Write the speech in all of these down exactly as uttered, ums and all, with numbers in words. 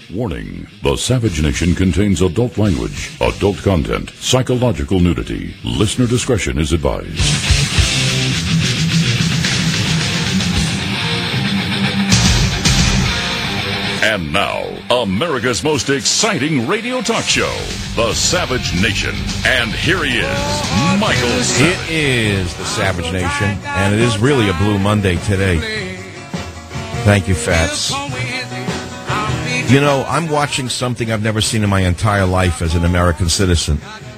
Warning, the Savage Nation contains adult language, adult content, psychological nudity. Listener discretion is advised. And now, America's most exciting radio talk show, The Savage Nation. And here he is, Michael Savage. It is The Savage Nation, and it is really a Blue Monday today. Thank you, Fats. You know, I'm watching something I've never seen in my entire life as an American citizen.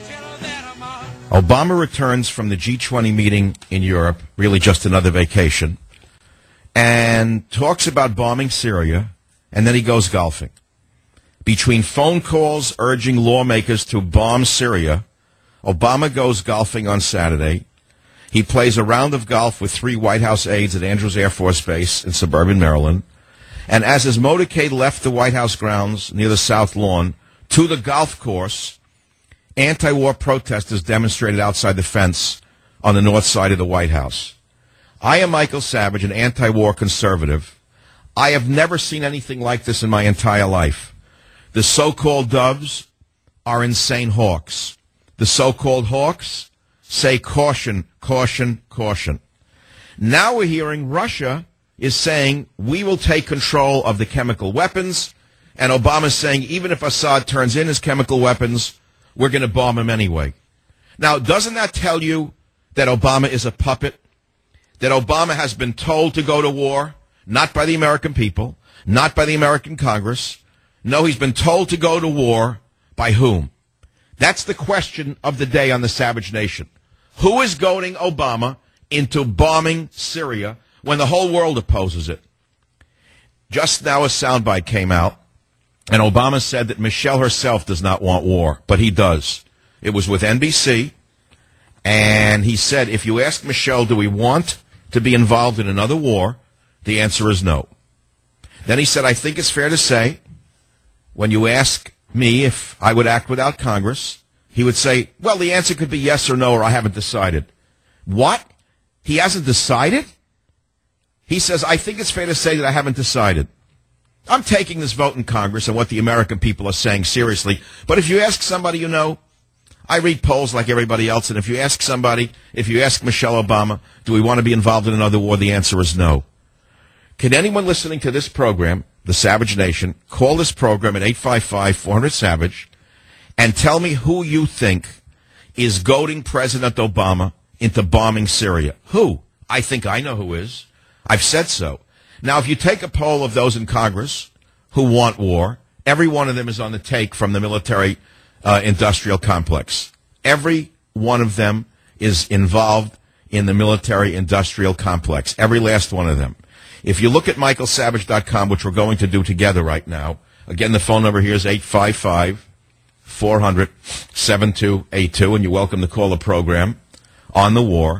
Obama returns from the G twenty meeting in Europe, really just another vacation, and talks about bombing Syria, and then he goes golfing. Between phone calls urging lawmakers to bomb Syria, Obama goes golfing on Saturday. He plays a round of golf with three White House aides at Andrews Air Force Base in suburban Maryland. And as his motorcade left the White House grounds near the South Lawn to the golf course, anti-war protesters demonstrated outside the fence on the north side of the White House. I am Michael Savage, an anti-war conservative. I have never seen anything like this in my entire life. The so-called doves are insane hawks. The so-called hawks say caution, caution, caution. Now we're hearing Russia is saying we will take control of the chemical weapons, and Obama's saying even if Assad turns in his chemical weapons, we're going to bomb him anyway. Now, doesn't that tell you that Obama is a puppet? That Obama has been told to go to war, not by the American people, not by the American Congress. No, he's been told to go to war by whom? That's the question of the day on the Savage Nation. Who is goading Obama into bombing Syria when the whole world opposes it? Just now a soundbite came out, and Obama said that Michelle herself does not want war, but he does. It was with N B C, and he said, if you ask Michelle, do we want to be involved in another war, the answer is no. Then he said, I think it's fair to say, when you ask me if I would act without Congress, he would say, well, the answer could be yes or no, or I haven't decided. What? He hasn't decided? He says, I think it's fair to say that I haven't decided. I'm taking this vote in Congress and what the American people are saying seriously. But if you ask somebody you know, I read polls like everybody else, and if you ask somebody, if you ask Michelle Obama, do we want to be involved in another war, the answer is no. Can anyone listening to this program, The Savage Nation, call this program at eight five five, four hundred, SAVAGE and tell me who you think is goading President Obama into bombing Syria? Who? I think I know who is. I've said so. Now, if you take a poll of those in Congress who want war, every one of them is on the take from the military uh, industrial complex. Every one of them is involved in the military industrial complex. Every last one of them. If you look at michael savage dot com, which we're going to do together right now, again, the phone number here is eight five five, four hundred, seven two eight two, and you're welcome to call the program on the war.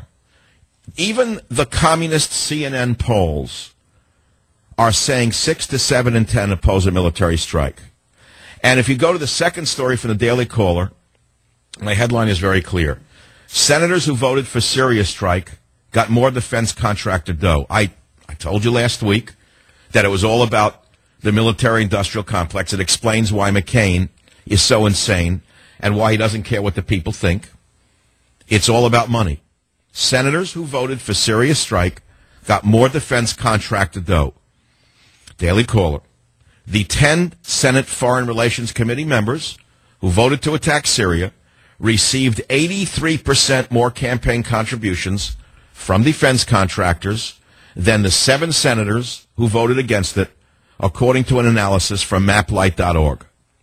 Even the communist C N N polls are saying six to seven in ten oppose a military strike. And if you go to the second story from the Daily Caller, my headline is very clear. Senators who voted for Syria strike got more defense contractor dough. I, I told you last week that it was all about the military-industrial complex. It explains why McCain is so insane and why he doesn't care what the people think. It's all about money. Senators who voted for Syria strike got more defense contractor dough. Daily Caller. The ten Senate Foreign Relations Committee members who voted to attack Syria received eighty-three percent more campaign contributions from defense contractors than the seven senators who voted against it, according to an analysis from map light dot org.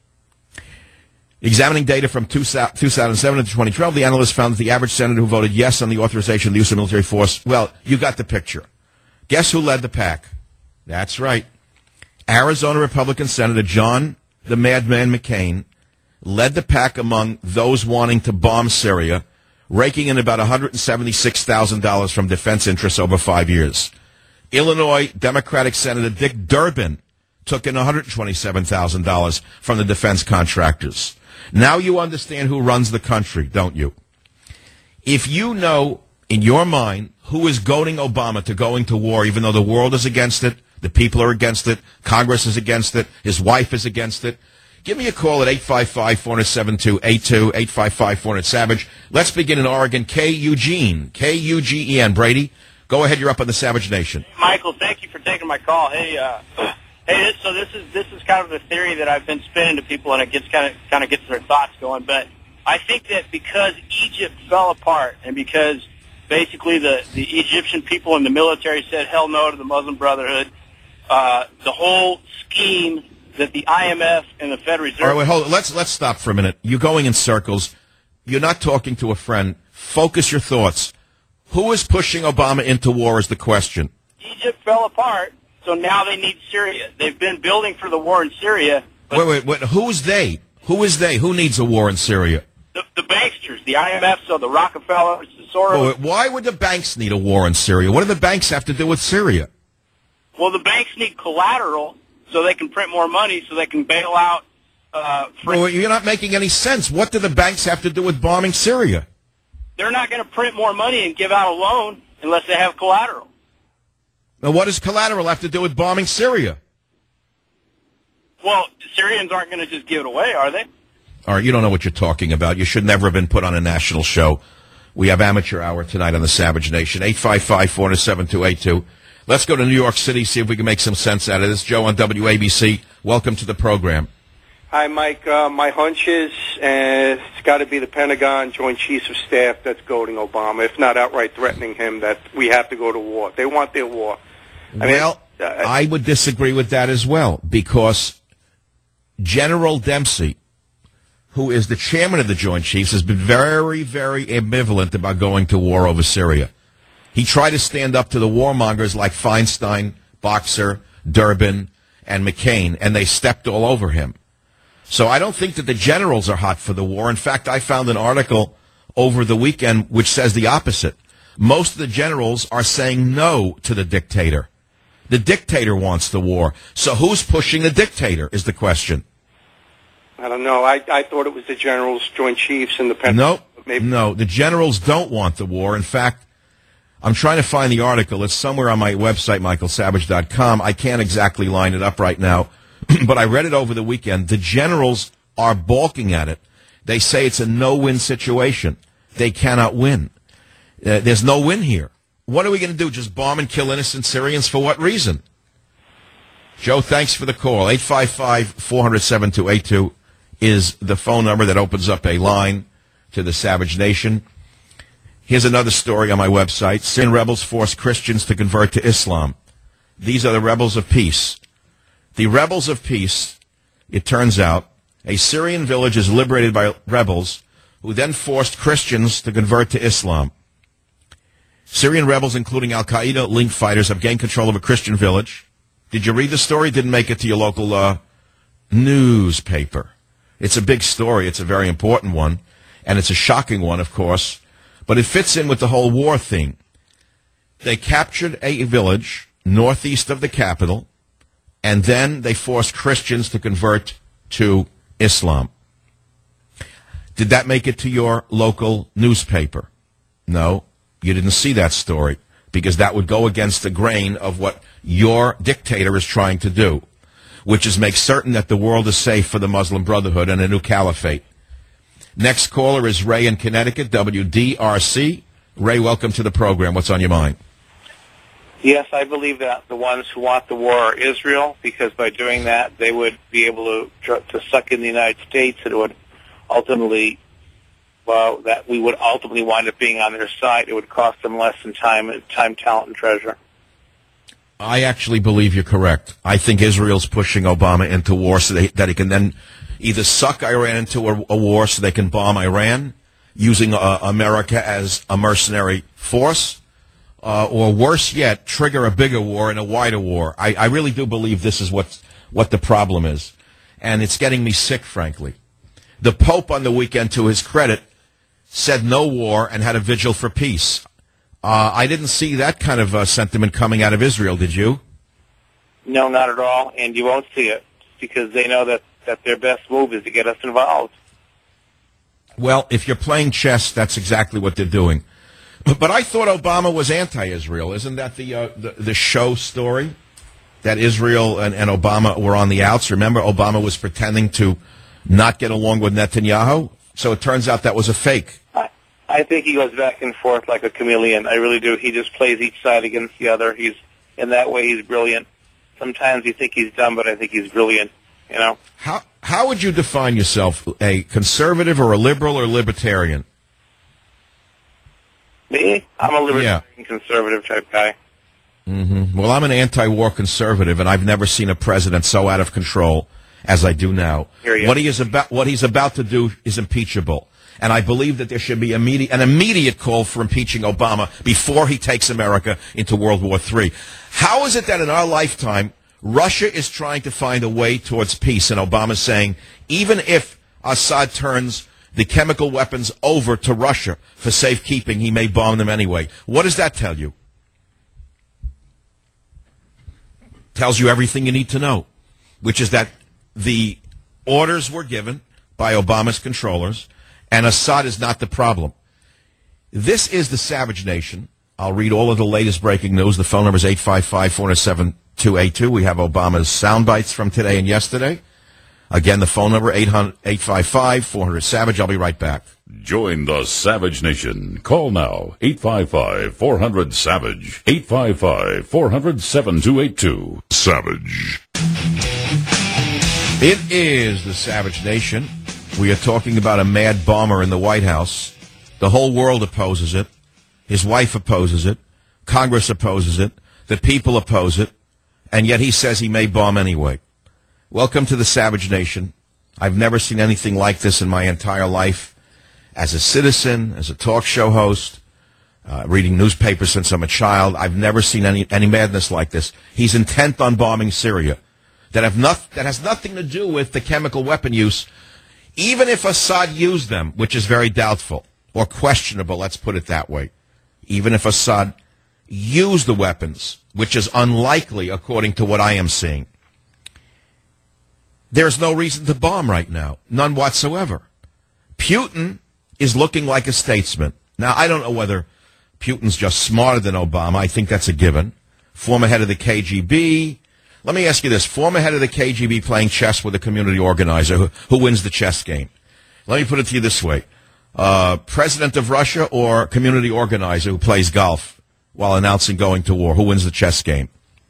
Examining data from two thousand seven to twenty twelve, the analyst found that the average senator who voted yes on the authorization of the use of military force, well, you got the picture. Guess who led the pack? That's right. Arizona Republican Senator John the Madman McCain led the pack among those wanting to bomb Syria, raking in about one hundred seventy-six thousand dollars from defense interests over five years. Illinois Democratic Senator Dick Durbin took in one hundred twenty-seven thousand dollars from the defense contractors. Now you understand who runs the country, don't you? If you know in your mind who is goading Obama to going to war, even though the world is against it, The people are against it. Congress is against it. His wife is against it. Give me a call at eight five five, four seven two, eight two, eight five five, four hundred, SAVAGE. Let's begin in Oregon. K. Eugene. K U G E N. Brady, go ahead. You're up on the Savage Nation. Michael, thank you for taking my call. Hey, uh, hey. This, so this is this is kind of the theory that I've been spinning to people, and it gets kind of kind of gets their thoughts going. But I think that because Egypt fell apart, and because basically the the Egyptian people and the military said hell no to the Muslim Brotherhood, uh, the whole scheme that the I M F and the Federal Reserve... All right, wait, hold on. Let's, let's stop for a minute. You're going in circles. You're not talking to a friend. Focus your thoughts. Who is pushing Obama into war is the question. Egypt fell apart, so now they need Syria. They've been building for the war in Syria. Wait, wait, wait. Who's they? Who is they? Who needs a war in Syria? The, the banksters, the I M F, so the Rockefellers, the Soros... Wait, wait, why would the banks need a war in Syria? What do the banks have to do with Syria? Well, the banks need collateral so they can print more money, so they can bail out... Uh, well, you're not making any sense. What do the banks have to do with bombing Syria? They're not going to print more money and give out a loan unless they have collateral. Now, what does collateral have to do with bombing Syria? Well, the Syrians aren't going to just give it away, are they? All right, you don't know what you're talking about. You should never have been put on a national show. We have amateur hour tonight on the Savage Nation. eight five five, four seven two, eight two. Let's go to New York City, see if we can make some sense out of this. Joe on W A B C. Welcome to the program. Hi, Mike. Uh, my hunch is uh, it's got to be the Pentagon Joint Chiefs of Staff that's goading Obama, if not outright threatening him that we have to go to war. They want their war. I well, mean, uh, I would disagree with that as well, because General Dempsey, who is the chairman of the Joint Chiefs, has been very, very ambivalent about going to war over Syria. He tried to stand up to the warmongers like Feinstein, Boxer, Durbin, and McCain, and they stepped all over him. So I don't think that the generals are hot for the war. In fact, I found an article over the weekend which says the opposite. Most of the generals are saying no to the dictator. The dictator wants the war. So who's pushing the dictator is the question. I don't know. I, I thought it was the generals, Joint Chiefs, and the Pentagon. No, Maybe. no, the generals don't want the war. In fact, I'm trying to find the article. It's somewhere on my website, michael savage dot com. I can't exactly line it up right now, but I read it over the weekend. The generals are balking at it. They say it's a no-win situation. They cannot win. Uh, there's no win here. What are we going to do, just bomb and kill innocent Syrians? For what reason? Joe, thanks for the call. eight five five, four zero seven, two eight two is the phone number that opens up a line to the Savage Nation. Here's another story on my website. Syrian rebels force Christians to convert to Islam. These are the rebels of peace. The rebels of peace, it turns out, a Syrian village is liberated by rebels who then forced Christians to convert to Islam. Syrian rebels, including al-Qaeda linked fighters, have gained control of a Christian village. Did you read the story? Didn't make it to your local uh, newspaper. It's a big story. It's a very important one, and it's a shocking one, of course. But it fits in with the whole war thing. They captured a village northeast of the capital, and then they forced Christians to convert to Islam. Did that make it to your local newspaper? No, you didn't see that story, because that would go against the grain of what your dictator is trying to do, which is make certain that the world is safe for the Muslim Brotherhood and a new caliphate. Next caller is Ray in Connecticut, W D R C. Ray, welcome to the program. What's on your mind? Yes, I believe that the ones who want the war are Israel, because by doing that, they would be able to to suck in the United States, and it would ultimately, well, that we would ultimately wind up being on their side. It would cost them less than time, time, talent, and treasure. I actually believe you're correct. I think Israel's pushing Obama into war so they, that he can then either suck Iran into a, a war so they can bomb Iran using uh, America as a mercenary force, uh, or worse yet, trigger a bigger war and a wider war. I, I really do believe this is what, what the problem is. And it's getting me sick, frankly. The Pope on the weekend, to his credit, said no war and had a vigil for peace. Uh, I didn't see that kind of uh, sentiment coming out of Israel, did you? No, not at all, and you won't see it, because they know that, that their best move is to get us involved. Well, if you're playing chess, that's exactly what they're doing. But I thought Obama was anti-Israel. Isn't that the, uh, the, the show story? that Israel and, and Obama were on the outs? Remember, Obama was pretending to not get along with Netanyahu? So it turns out that was a fake. I, I think he goes back and forth like a chameleon. I really do. He just plays each side against the other. He's in that way, he's brilliant. Sometimes you think he's dumb, but I think he's brilliant, you know? How how would you define yourself? A conservative or a liberal or libertarian? Me? I'm a libertarian, Yeah. conservative type guy. Mm-hmm. Well, I'm an anti-war conservative, and I've never seen a president so out of control as I do now. Hear ya. What he is about, what he's about to do is impeachable, and I believe that there should be immediate, an immediate call for impeaching Obama before he takes America into World War Three. How is it that in our lifetime, Russia is trying to find a way towards peace, and Obama's saying, even if Assad turns the chemical weapons over to Russia for safekeeping, he may bomb them anyway? What does that tell you? Tells you everything you need to know, which is that the orders were given by Obama's controllers, and Assad is not the problem. This is the Savage Nation. I'll read all of the latest breaking news. The phone number is eight five five, four zero seven, two eight two. We have Obama's sound bites from today and yesterday. Again, the phone number, eight five five, four hundred, SAVAGE. I'll be right back. Join the Savage Nation. Call now, eight five five, four hundred, SAVAGE. eight five five, four hundred, seven two eight two. Savage. It is the Savage Nation. We are talking about a mad bomber in the White House. The whole world opposes it. His wife opposes it. Congress opposes it. The people oppose it. And yet he says he may bomb anyway. Welcome to the Savage Nation. I've never seen anything like this in my entire life. As a citizen, as a talk show host, uh, reading newspapers since I'm a child, I've never seen any, any madness like this. He's intent on bombing Syria. That have not, that has nothing to do with the chemical weapon use. Even if Assad used them, which is very doubtful, or questionable, let's put it that way. Even if Assad used the weapons, which is unlikely according to what I am seeing, there's no reason to bomb right now. None whatsoever. Putin is looking like a statesman. Now, I don't know whether Putin's just smarter than Obama. I think that's a given. Former head of the K G B. Let me ask you this. Former head of the K G B playing chess with a community organizer. Who, who wins the chess game? Let me put it to you this way. Uh, president of Russia or community organizer who plays golf while announcing going to war? Who wins the chess game?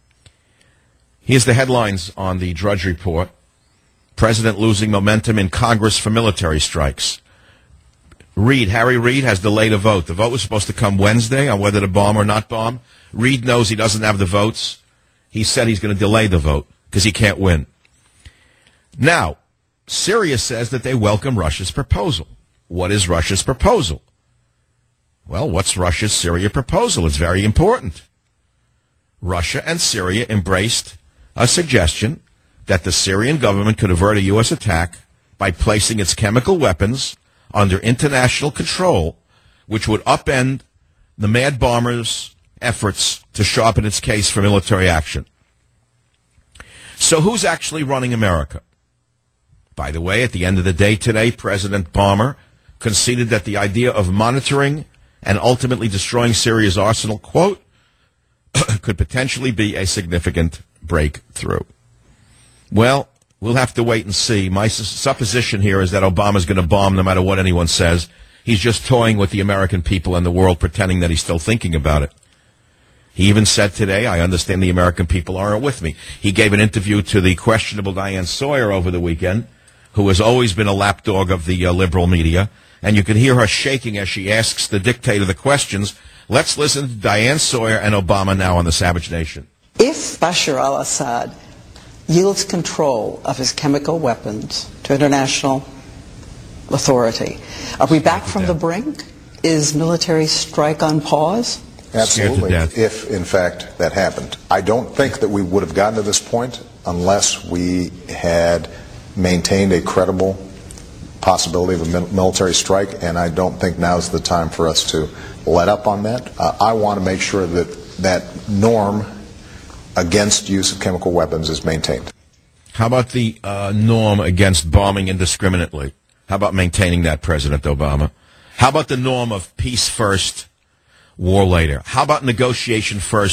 Here's the headlines on the Drudge Report. President losing momentum in Congress for military strikes. Reid, Harry Reid has delayed a vote. The vote was supposed to come Wednesday on whether to bomb or not bomb. Reid knows he doesn't have the votes. He said he's going to delay the vote because he can't win. Now, Syria says that they welcome Russia's proposal. What is Russia's proposal? Well, what's Russia's Syria proposal? It's very important. Russia and Syria embraced a suggestion that the Syrian government could avert a U S attack by placing its chemical weapons under international control, which would upend the mad bombers' efforts to sharpen its case for military action. So who's actually running America? By the way, at the end of the day today, President Bomber conceded that the idea of monitoring and ultimately destroying Syria's arsenal, quote, could potentially be a significant breakthrough. Well, we'll have to wait and see. My supposition here is that Obama's going to bomb no matter what anyone says. He's just toying with the American people and the world, pretending that he's still thinking about it. He even said today, I understand the American people aren't with me. He gave an interview to the questionable Diane Sawyer over the weekend, who has always been a lapdog of the uh, liberal media, and you can hear her shaking as she asks the dictator the questions. Let's listen to Diane Sawyer and Obama now on the Savage Nation. If Bashar al-Assad yields control of his chemical weapons to international authority, are we back from the brink? Is military strike on pause? Absolutely, if in fact that happened. I don't think that we would have gotten to this point unless we had maintained a credible possibility of a military strike, and I don't think now's the time for us to let up on that. Uh, I want to make sure that that norm against use of chemical weapons is maintained. How about the uh, norm against bombing indiscriminately? How about maintaining that, President Obama? How about the norm of peace first, war later? How about negotiation first,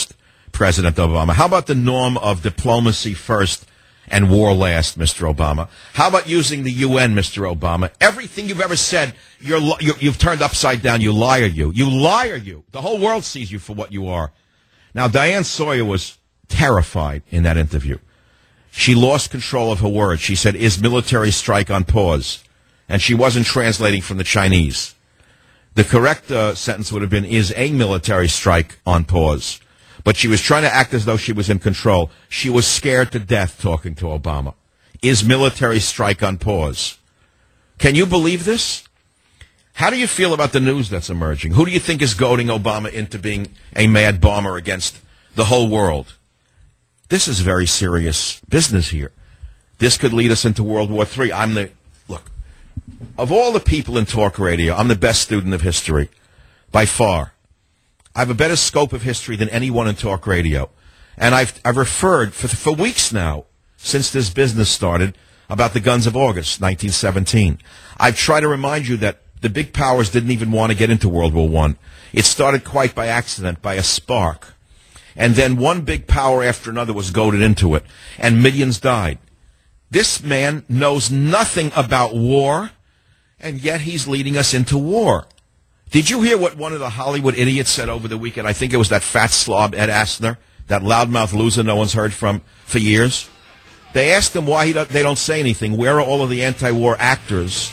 President Obama? How about the norm of diplomacy first and war last, Mister Obama? How about using the U N, Mister Obama? Everything you've ever said, you're, you're, you've turned upside down. You liar, you. You liar, you. The whole world sees you for what you are. Now, Diane Sawyer was terrified in that interview. She lost control of her words. She said, is military strike on pause? And she wasn't translating from the Chinese. The correct uh, sentence would have been, is a military strike on pause? But she was trying to act as though she was in control. She was scared to death talking to Obama. Is military strike on pause? Can you believe this? How do you feel about the news that's emerging? Who do you think is goading Obama into being a mad bomber against the whole world? This is very serious business here. This could lead us into World War Three. I'm the, look, of all the people in talk radio, I'm the best student of history, by far. I have a better scope of history than anyone in talk radio. And I've, I've referred for, for weeks now, since this business started, about the Guns of August, nineteen seventeen. I've tried to remind you that the big powers didn't even want to get into World War One. It started quite by accident, by a spark. And then one big power after another was goaded into it, and millions died. This man knows nothing about war, and yet he's leading us into war. Did you hear what one of the Hollywood idiots said over the weekend? I think it was that fat slob, Ed Asner, that loudmouth loser no one's heard from for years. They asked him why he don't, they don't say anything. Where are all of the anti-war actors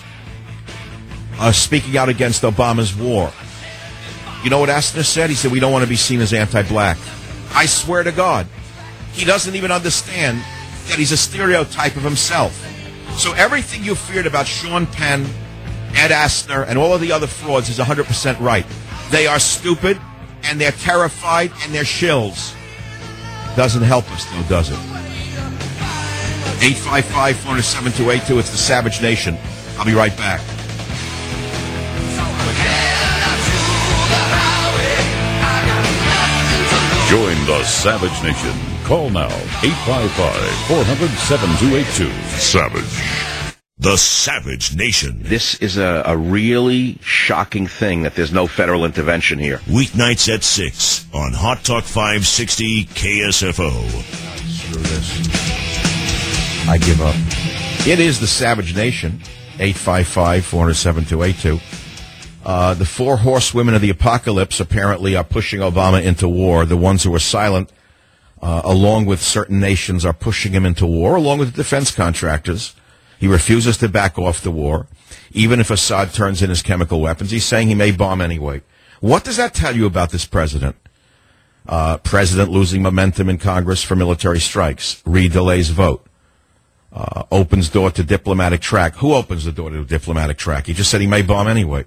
uh, speaking out against Obama's war? You know what Asner said? He said, we don't want to be seen as anti-black. I swear to God, he doesn't even understand that he's a stereotype of himself. So everything you feared about Sean Penn, Ed Asner, and all of the other frauds is one hundred percent right. They are stupid, and they're terrified, and they're shills. Doesn't help us, though, does it? eight five five, four oh seven, two eight two. It's the Savage Nation. I'll be right back. Join the Savage Nation. Call now, eight five five, four hundred, seven two eight two. Savage. The Savage Nation. This is a, a really shocking thing that there's no federal intervention here. Weeknights at six on Hot Talk five sixty K S F O. Screw this. I give up. It is the Savage Nation. eight five five, four oh seven, two eight two. Uh, the four horsewomen of the apocalypse apparently are pushing Obama into war. The ones who are silent, uh, along with certain nations, are pushing him into war, along with the defense contractors. He refuses to back off the war. Even if Assad turns in his chemical weapons, he's saying he may bomb anyway. What does that tell you about this president? Uh, president losing momentum in Congress for military strikes. Reid delays vote. Uh, opens door to diplomatic track. Who opens the door to diplomatic track? He just said he may bomb anyway.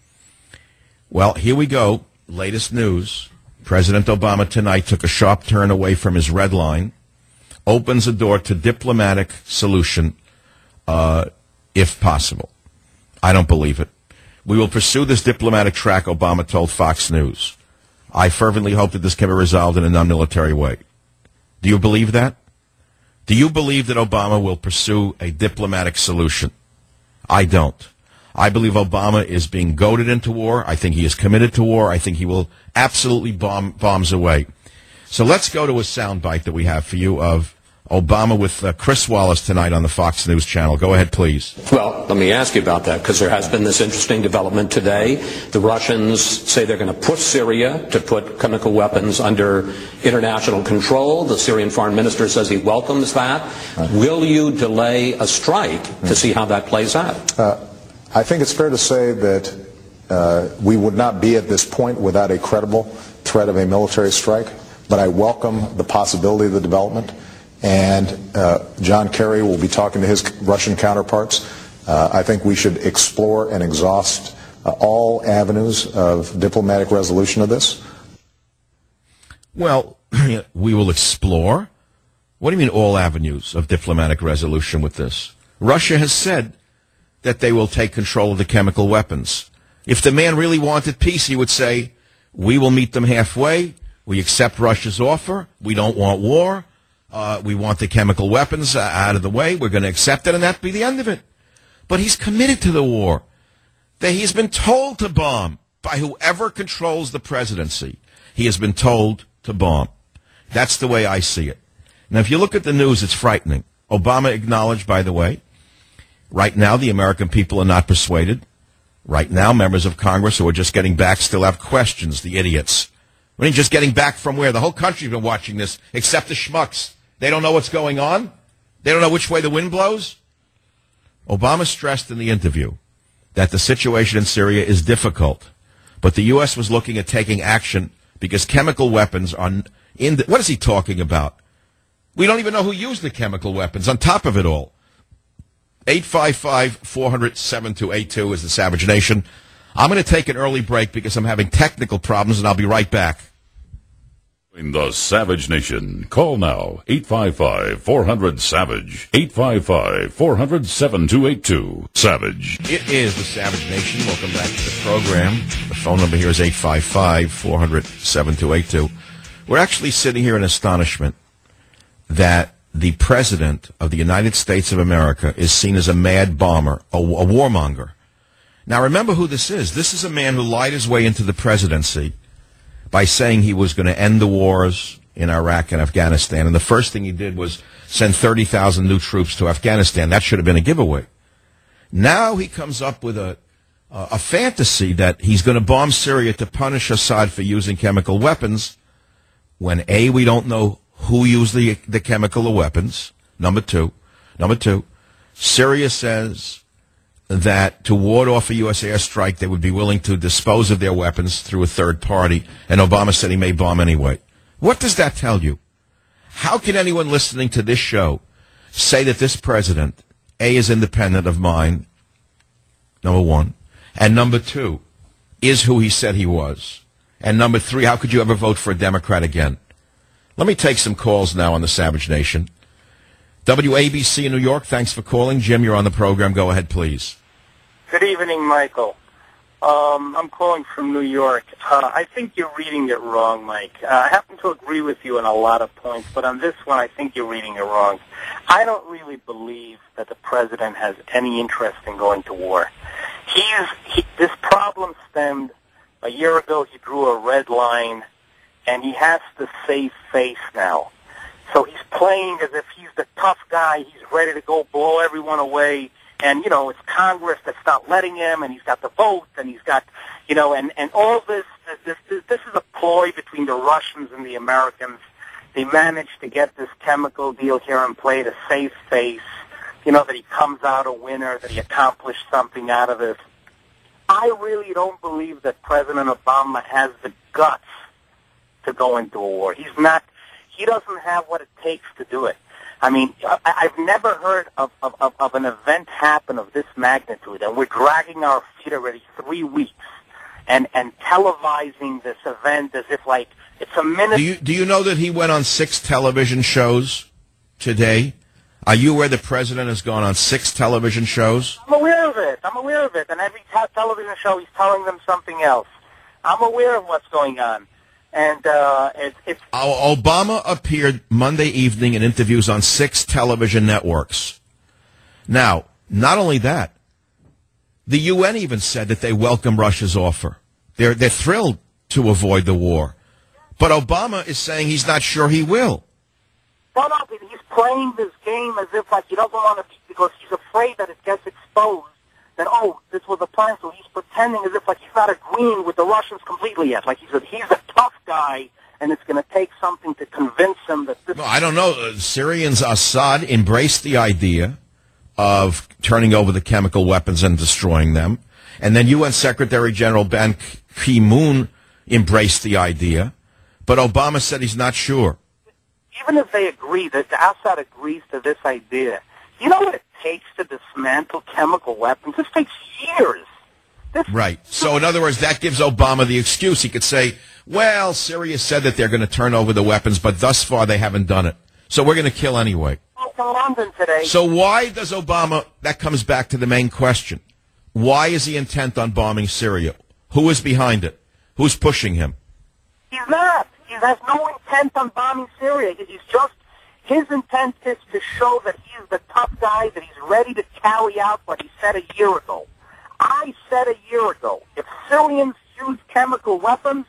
Well, here we go. Latest news. President Obama tonight took a sharp turn away from his red line. Opens the door to diplomatic solution. Uh, if possible. I don't believe it. We will pursue this diplomatic track, Obama told Fox News. I fervently hope that this can be resolved in a non-military way. Do you believe that? Do you believe that Obama will pursue a diplomatic solution? I don't. I believe Obama is being goaded into war. I think he is committed to war. I think he will absolutely bomb bombs away. So let's go to a soundbite that we have for you of Obama with uh, Chris Wallace tonight on the Fox News channel. Go ahead, please. Well, let me ask you about that, because there has been this interesting development today. The Russians say they're going to push Syria to put chemical weapons under international control. The Syrian foreign minister says he welcomes that. Right. Will you delay a strike mm-hmm. to see how that plays out? Uh, I think it's fair to say that uh, we would not be at this point without a credible threat of a military strike, but I welcome the possibility of the development. And uh, John Kerry will be talking to his Russian counterparts. Uh, I think we should explore and exhaust uh, all avenues of diplomatic resolution of this. Well, we will explore. What do you mean all avenues of diplomatic resolution with this? Russia has said that they will take control of the chemical weapons. If the man really wanted peace, he would say, we will meet them halfway. We accept Russia's offer. We don't want war. Uh, we want the chemical weapons uh, out of the way. We're going to accept it, and that'd be the end of it. But he's committed to the war. That he's been told to bomb by whoever controls the presidency. He has been told to bomb. That's the way I see it. Now, if you look at the news, it's frightening. Obama acknowledged, by the way, right now the American people are not persuaded. Right now, members of Congress who are just getting back still have questions, the idiots. I mean, just getting back from where? The whole country's been watching this, except the schmucks. They don't know what's going on. They don't know which way the wind blows. Obama stressed in the interview that the situation in Syria is difficult, but the U S was looking at taking action because chemical weapons are in the, what is he talking about? We don't even know who used the chemical weapons on top of it all. eight five five, four hundred, seven two eight two is the Savage Nation. I'm going to take an early break because I'm having technical problems, and I'll be right back. In the Savage Nation, call now, eight five five, four hundred, SAVAGE, eight five five, four hundred, seven two eight two, SAVAGE. It is the Savage Nation. Welcome back to the program. The phone number here is eight five five, four hundred, seven two eight two. We're actually sitting here in astonishment that the President of the United States of America is seen as a mad bomber, a, a warmonger. Now, remember who this is. This is a man who lied his way into the presidency by saying he was going to end the wars in Iraq and Afghanistan. And the first thing he did was send thirty thousand new troops to Afghanistan. That should have been a giveaway. Now he comes up with a, a, a fantasy that he's going to bomb Syria to punish Assad for using chemical weapons when, A, we don't know who used the, the chemical weapons. Number two. Number two, Syria says that to ward off a U S airstrike, they would be willing to dispose of their weapons through a third party, and Obama said he may bomb anyway. What does that tell you? How can anyone listening to this show say that this president, A, is independent of mine, number one, and number two, is who he said he was, and number three, how could you ever vote for a Democrat again? Let me take some calls now on the Savage Nation. W A B C in New York, thanks for calling. Jim, you're on the program. Go ahead, please. Good evening, Michael. Um, I'm calling from New York. Uh, I think you're reading it wrong, Mike. Uh, I happen to agree with you on a lot of points, but on this one, I think you're reading it wrong. I don't really believe that the president has any interest in going to war. He is, he, this problem stemmed a year ago. He drew a red line, and he has to save face now. So he's playing as if he's the tough guy. He's ready to go blow everyone away. And, you know, it's Congress that's not letting him, and he's got the vote, and he's got, you know, and, and all this, this, this, this is a ploy between the Russians and the Americans. They managed to get this chemical deal here in play to save face, you know, that he comes out a winner, that he accomplished something out of this. I really don't believe that President Obama has the guts to go into a war. He's not. He doesn't have what it takes to do it. I mean, I, I've never heard of, of, of, of an event happen of this magnitude, and we're dragging our feet already three weeks and, and televising this event as if, like, it's a minute. Do you, do you know that he went on six television shows today? Are you aware the president has gone on six television shows? I'm aware of it. I'm aware of it. And every te- television show, he's telling them something else. I'm aware of what's going on. And uh, it, it's... Obama appeared Monday evening in interviews on six television networks. Now, not only that, the U N even said that they welcome Russia's offer. They're, they're thrilled to avoid the war. But Obama is saying he's not sure he will. No, no, he's playing this game as if, like, he doesn't want to, because he's afraid that it gets exposed. That, oh, this was a plan, so he's pretending as if, like, he's not agreeing with the Russians completely yet. Like, he's a, he's a tough guy, and it's going to take something to convince him that this... No, I don't know. Uh, Syrians, Assad embraced the idea of turning over the chemical weapons and destroying them. And then U N Secretary General Ban Ki-moon embraced the idea. But Obama said he's not sure. Even if they agree, that Assad agrees to this idea, you know what it takes to dismantle chemical weapons? This takes years. This right. So, in other words, that gives Obama the excuse. He could say, well, Syria said that they're going to turn over the weapons, but thus far they haven't done it. So we're going to kill anyway. In London today. So why does Obama, that comes back to the main question. Why is he intent on bombing Syria? Who is behind it? Who's pushing him? He's not. He has no intent on bombing Syria. He's just... His intent is to show that he's the tough guy, that he's ready to carry out what he said a year ago. I said a year ago, if Syrians use chemical weapons,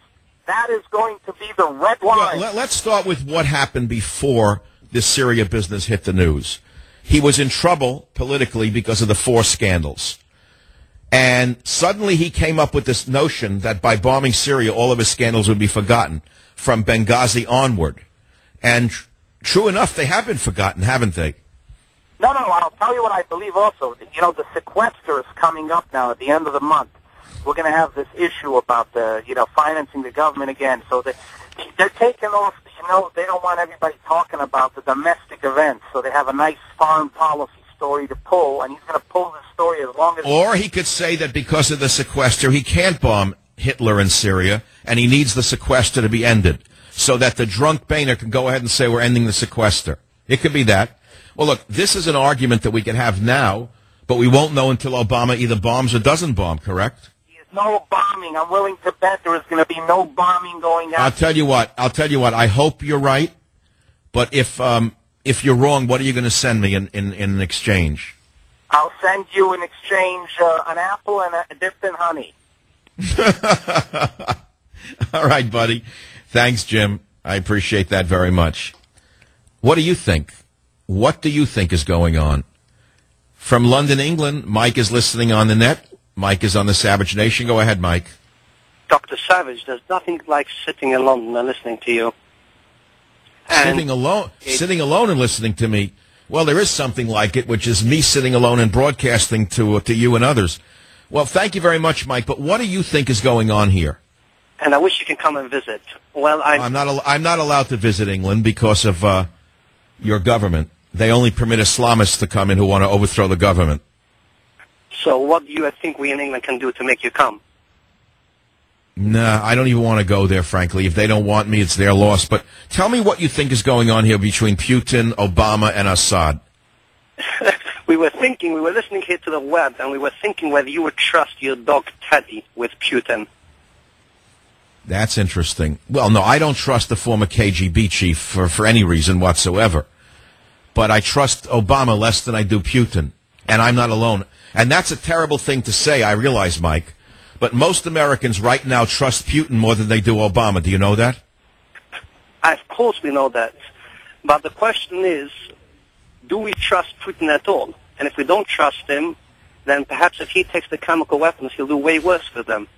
That is going to be the red line. Well, let, let's start with what happened before this Syria business hit the news. He was in trouble politically because of the four scandals. And suddenly he came up with this notion that by bombing Syria, all of his scandals would be forgotten from Benghazi onward. And tr- true enough, they have been forgotten, haven't they? No, no, I'll tell you what I believe also. You know, the sequester is coming up now at the end of the month. We're going to have this issue about the, you know, financing the government again. So they, they're taking off, you know, they don't want everybody talking about the domestic events. So they have a nice foreign policy story to pull, and he's going to pull the story as long as... Or he could say that because of the sequester, he can't bomb Hitler in Syria, and he needs the sequester to be ended, so that the drunk Boehner can go ahead and say we're ending the sequester. It could be that. Well, look, this is an argument that we can have now, but we won't know until Obama either bombs or doesn't bomb, correct? No bombing. I'm willing to bet there is going to be no bombing going on. I'll tell you what. I'll tell you what. I hope you're right, but if um, if you're wrong, what are you going to send me in, in, in exchange? I'll send you in exchange uh, an apple and a dipped in honey. All right, buddy. Thanks, Jim. I appreciate that very much. What do you think? What do you think is going on? From London, England, Mike is listening on the net. Mike is on the Savage Nation. Go ahead, Mike. Doctor Savage, there's nothing like sitting in London and listening to you. And sitting alone, sitting alone and listening to me. Well, there is something like it, which is me sitting alone and broadcasting to to you and others. Well, thank you very much, Mike. But what do you think is going on here? And I wish you can come and visit. Well, I'm, I'm not. Al- I'm not allowed to visit England because of uh, your government. They only permit Islamists to come in who want to overthrow the government. So what do you think we in England can do to make you come? Nah, I don't even want to go there, frankly. If they don't want me, it's their loss. But tell me what you think is going on here between Putin, Obama, and Assad. We were thinking, we were listening here to the web, and we were thinking whether you would trust your dog Teddy with Putin. That's interesting. Well, no, I don't trust the former K G B chief for, for any reason whatsoever. But I trust Obama less than I do Putin. And I'm not alone. And that's a terrible thing to say, I realize, Mike. But most Americans right now trust Putin more than they do Obama. Do you know that? Of course we know that. But the question is, do we trust Putin at all? And if we don't trust him, then perhaps if he takes the chemical weapons, he'll do way worse for them.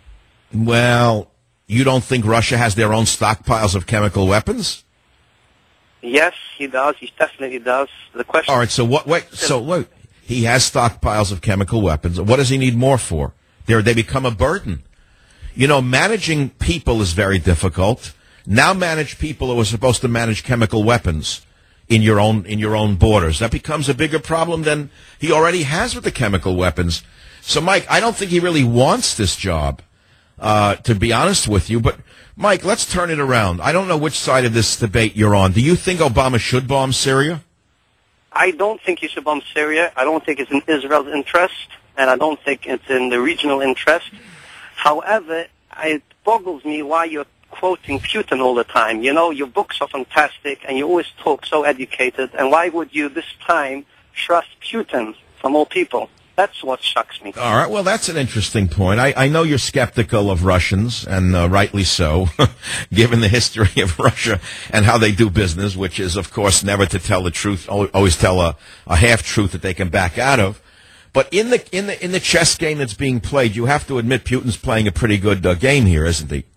Well, you don't think Russia has their own stockpiles of chemical weapons? Yes, he does. He definitely does. The question... All right, so what? Wait, so wait. He has stockpiles of chemical weapons. What does he need more for? They're, they become a burden. You know, managing people is very difficult. Now manage people who are supposed to manage chemical weapons in your own in your own borders. That becomes a bigger problem than he already has with the chemical weapons. So, Mike, I don't think he really wants this job, uh, to be honest with you. But, Mike, let's turn it around. I don't know which side of this debate you're on. Do you think Obama should bomb Syria? I don't think he should bomb Syria. I don't think it's in Israel's interest, and I don't think it's in the regional interest. However, it boggles me why you're quoting Putin all the time. You know, your books are fantastic, and you always talk so educated, and why would you this time trust Putin from all people? That's what shocks me. All right, well, that's an interesting point. I, I know you're skeptical of Russians, and uh, rightly so, given the history of Russia and how they do business, which is, of course, never to tell the truth, always tell a, a half-truth that they can back out of. But in the in the in the chess game that's being played, you have to admit Putin's playing a pretty good uh, game here, isn't he?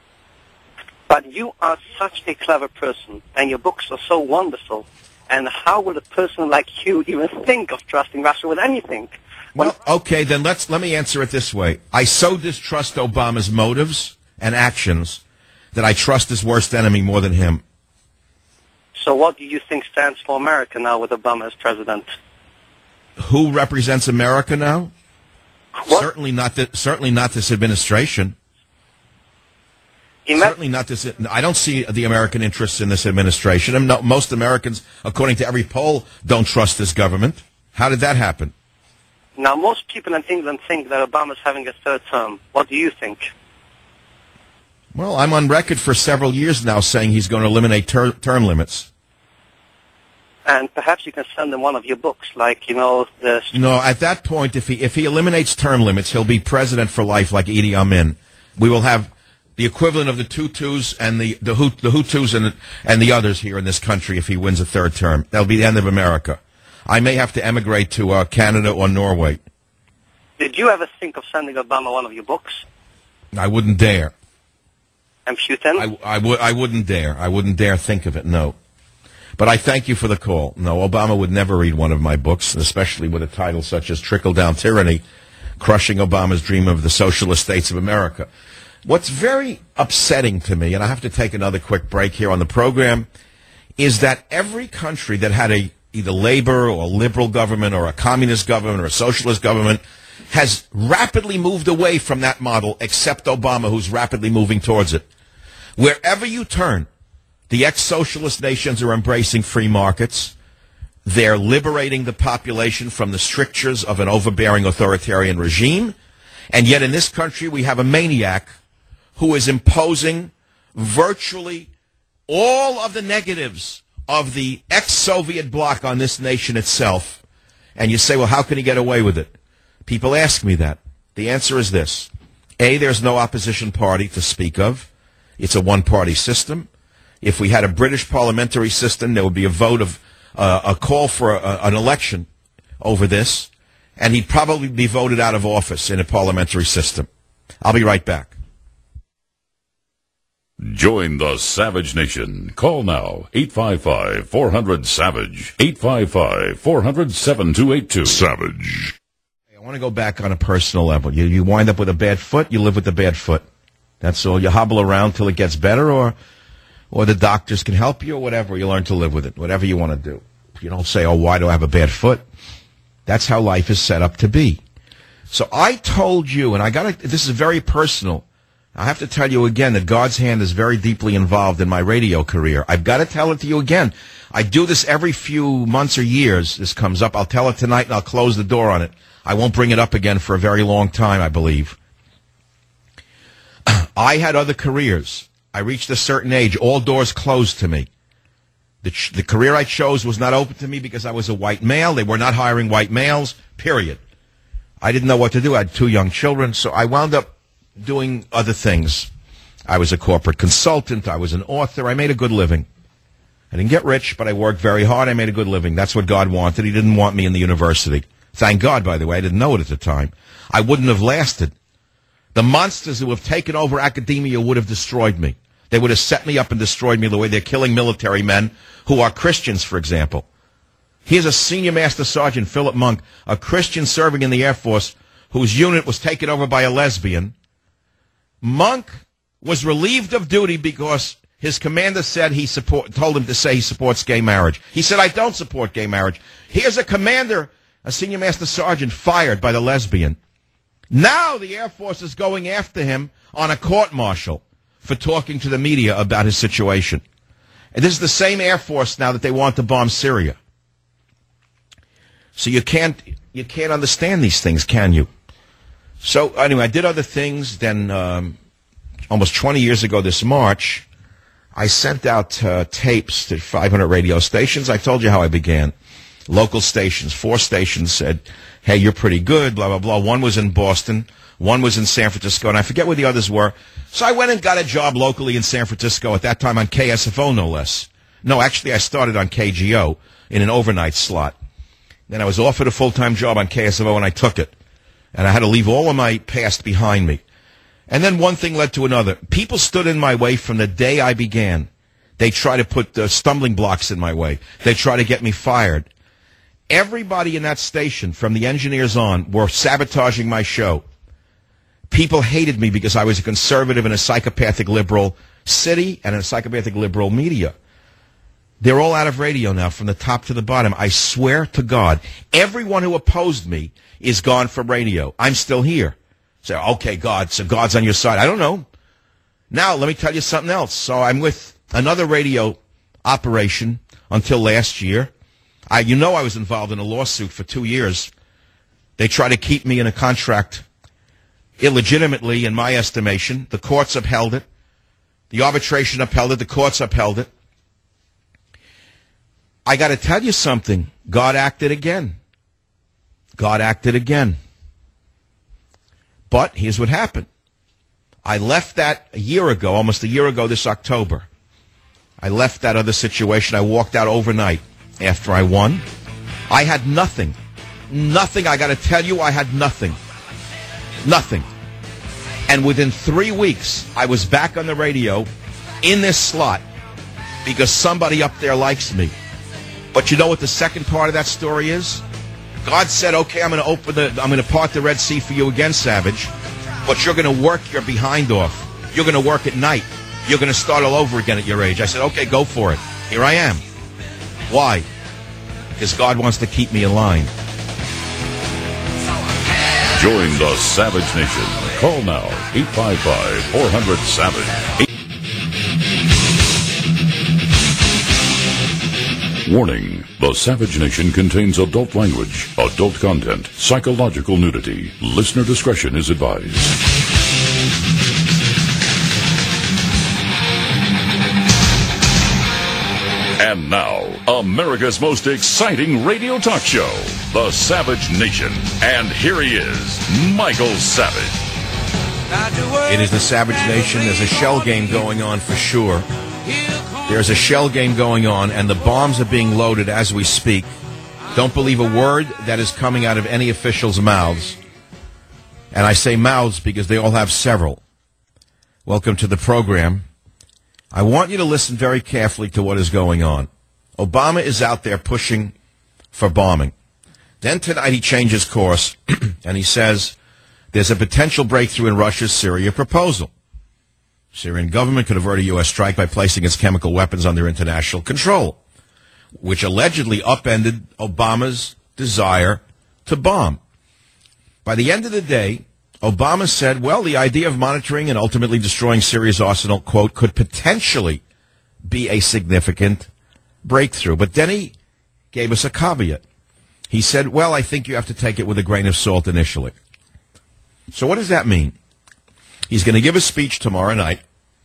But you are such a clever person, and your books are so wonderful. And how would a person like you even think of trusting Russia with anything? Well, okay, then let's let me answer it this way. I so distrust Obama's motives and actions that I trust his worst enemy more than him. So what do you think stands for America now with Obama as president? Who represents America now? What? Certainly not. The, certainly not this administration. Certainly not this. I don't see the American interests in this administration. And no, most Americans, according to every poll, don't trust this government. How did that happen? Now, most people in England think that Obama's having a third term. What do you think? Well, I'm on record for several years now saying he's going to eliminate ter- term limits. And perhaps you can send him one of your books, like, you know, the... No, at that point, if he if he eliminates term limits, he'll be president for life like Idi Amin. We will have the equivalent of the Tutus and the the, Hut, the Hutus and and the others here in this country if he wins a third term. That'll be the end of America. I may have to emigrate to uh, Canada or Norway. Did you ever think of sending Obama one of your books? I wouldn't dare. And Putin? I, I, would, I wouldn't dare. I wouldn't dare think of it, no. But I thank you for the call. No, Obama would never read one of my books, especially with a title such as Trickle-Down Tyranny, Crushing Obama's Dream of the Socialist States of America. What's very upsetting to me, and I have to take another quick break here on the program, is that every country that had a either labor or liberal government or a communist government or a socialist government has rapidly moved away from that model, except Obama, who's rapidly moving towards it. Wherever you turn, the ex-socialist nations are embracing free markets. They're liberating the population from the strictures of an overbearing authoritarian regime. And yet in this country, we have a maniac who is imposing virtually all of the negatives of the ex-Soviet bloc on this nation itself. And you say, well, how can he get away with it? People ask me that. The answer is this. A, there's no opposition party to speak of. It's a one-party system. If we had a British parliamentary system, there would be a vote of uh, a call for a, an election over this, and he'd probably be voted out of office in a parliamentary system. I'll be right back. Join the Savage Nation. Call now, eight five five, four hundred, SAVAGE, eight five five, four hundred, seven two eight two. Savage. I want to go back on a personal level. You, you wind up with a bad foot, you live with the bad foot. That's all. You hobble around till it gets better, or or the doctors can help you, or whatever. You learn to live with it, whatever you want to do. You don't say, oh, why do I have a bad foot? That's how life is set up to be. So I told you, and I got to, this is very personal. I have to tell you again that God's hand is very deeply involved in my radio career. I've got to tell it to you again. I do this every few months or years. This comes up. I'll tell it tonight, and I'll close the door on it. I won't bring it up again for a very long time, I believe. I had other careers. I reached a certain age. All doors closed to me. The, ch- the career I chose was not open to me because I was a white male. They were not hiring white males, period. I didn't know what to do. I had two young children, so I wound up doing other things. I was a corporate consultant. I was an author. I made a good living. I didn't get rich, but I worked very hard. I made a good living. That's what God wanted. He didn't want me in the university. Thank God, by the way. I didn't know it at the time. I wouldn't have lasted. The monsters who have taken over academia would have destroyed me. They would have set me up and destroyed me the way they're killing military men who are Christians, for example. Here's a senior master sergeant, Philip Monk, a Christian serving in the Air Force, whose unit was taken over by a lesbian. Monk was relieved of duty because his commander said he support, told him to say he supports gay marriage. He said, I don't support gay marriage. Here's a commander, a senior master sergeant, fired by the lesbian. Now the Air Force is going after him on a court-martial for talking to the media about his situation. And this is the same Air Force now that they want to bomb Syria. So you can't you can't understand these things, can you? So anyway, I did other things. Then um, almost twenty years ago this March, I sent out uh, tapes to five hundred radio stations. I told you how I began. Local stations, four stations said, hey, you're pretty good, blah, blah, blah. One was in Boston. One was in San Francisco, and I forget where the others were. So I went and got a job locally in San Francisco, at that time on K S F O, no less. No, actually, I started on K G O in an overnight slot. Then I was offered a full-time job on K S F O, and I took it. And I had to leave all of my past behind me. And then one thing led to another. People stood in my way from the day I began. They tried to put uh, stumbling blocks in my way. They tried to get me fired. Everybody in that station, from the engineers on, were sabotaging my show. People hated me because I was a conservative in a psychopathic liberal city and in a psychopathic liberal media. They're all out of radio now, from the top to the bottom. I swear to God, everyone who opposed me is gone from radio. I'm still here. So, okay, God, so God's on your side. I don't know. Now, let me tell you something else. So I'm with another radio operation until last year. I, you know I was involved in a lawsuit for two years. They tried to keep me in a contract illegitimately, in my estimation. The courts upheld it. The arbitration upheld it. The courts upheld it. I got to tell you something. God acted again. God acted again. But here's what happened. I left that a year ago, almost a year ago this October. I left that other situation. I walked out overnight after I won. I had nothing. Nothing. I got to tell you, I had nothing. Nothing. And within three weeks, I was back on the radio in this slot because somebody up there likes me. But you know what the second part of that story is? God said, okay, I'm going to open the, I'm going to part the Red Sea for you again, Savage. But you're going to work your behind off. You're going to work at night. You're going to start all over again at your age. I said, okay, go for it. Here I am. Why? Because God wants to keep me in line. Join the Savage Nation. Call now, eight five five, four hundred, SAVAGE. Warning, the Savage Nation contains adult language, adult content, psychological nudity. Listener discretion is advised. And now, America's most exciting radio talk show, The Savage Nation. And here he is, Michael Savage. It is The Savage Nation. There's a shell game going on for sure. There's a shell game going on, and the bombs are being loaded as we speak. Don't believe a word that is coming out of any officials' mouths. And I say mouths because they all have several. Welcome to the program. I want you to listen very carefully to what is going on. Obama is out there pushing for bombing. Then tonight he changes course, and he says there's a potential breakthrough in Russia's Syria proposal. Syrian government could avert a U S strike by placing its chemical weapons under international control, which allegedly upended Obama's desire to bomb. By the end of the day, Obama said, well, the idea of monitoring and ultimately destroying Syria's arsenal, quote, could potentially be a significant breakthrough. But then he gave us a caveat. He said, well, I think you have to take it with a grain of salt initially. So what does that mean? He's going to give a speech tomorrow night.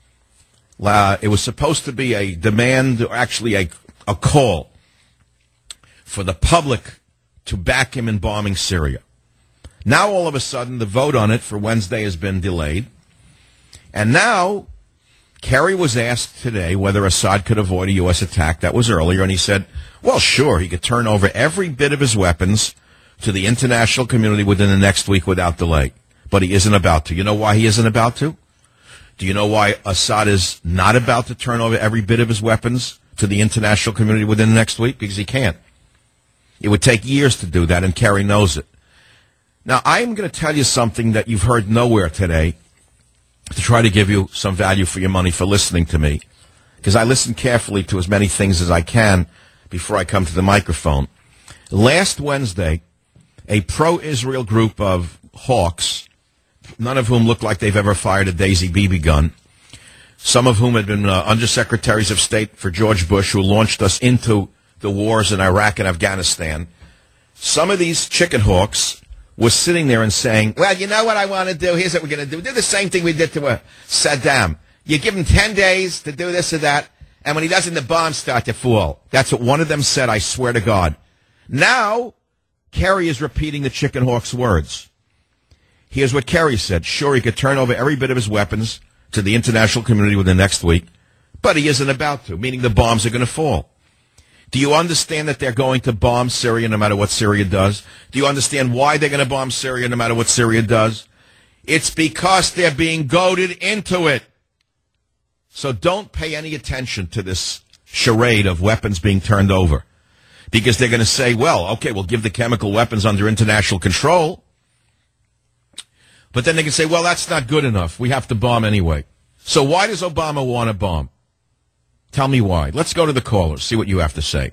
Uh, it was supposed to be a demand, or actually a, a call for the public to back him in bombing Syria. Now, all of a sudden, the vote on it for Wednesday has been delayed. And now, Kerry was asked today whether Assad could avoid a U S attack. That was earlier, and he said, well, sure, he could turn over every bit of his weapons to the international community within the next week without delay. But he isn't about to. You know why he isn't about to? Do you know why Assad is not about to turn over every bit of his weapons to the international community within the next week? Because he can't. It would take years to do that, and Kerry knows it. Now, I'm going to tell you something that you've heard nowhere today to try to give you some value for your money for listening to me, because I listen carefully to as many things as I can before I come to the microphone. Last Wednesday, a pro-Israel group of hawks, none of whom look like they've ever fired a Daisy B B gun, some of whom had been uh, undersecretaries of state for George Bush, who launched us into the wars in Iraq and Afghanistan. Some of these chicken hawks was sitting there and saying, well, you know what I want to do? Here's what we're going to do. Do the same thing we did to uh, Saddam. You give him ten days to do this or that, and when he doesn't, the bombs start to fall. That's what one of them said, I swear to God. Now, Kerry is repeating the chicken hawk's words. Here's what Kerry said. Sure, he could turn over every bit of his weapons to the international community within the next week, but he isn't about to, meaning the bombs are going to fall. Do you understand that they're going to bomb Syria no matter what Syria does? Do you understand why they're going to bomb Syria no matter what Syria does? It's because they're being goaded into it. So don't pay any attention to this charade of weapons being turned over, because they're going to say, well, okay, we'll give the chemical weapons under international control. But then they can say, well, that's not good enough. We have to bomb anyway. So why does Obama want to bomb? Tell me why. Let's go to the callers, see what you have to say.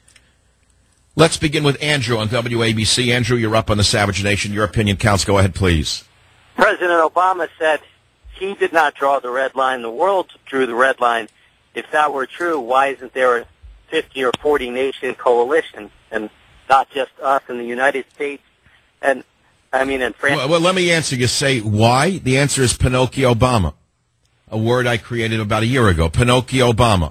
Let's begin with Andrew on W A B C. Andrew, you're up on the Savage Nation. Your opinion counts. Go ahead, please. President Obama said he did not draw the red line. The world drew the red line. If that were true, why isn't there a fifty or forty nation coalition and not just us in the United States and, I mean, in France? Well, well, let me answer you. Say why? The answer is Pinocchio Obama, a word I created about a year ago. Pinocchio Obama.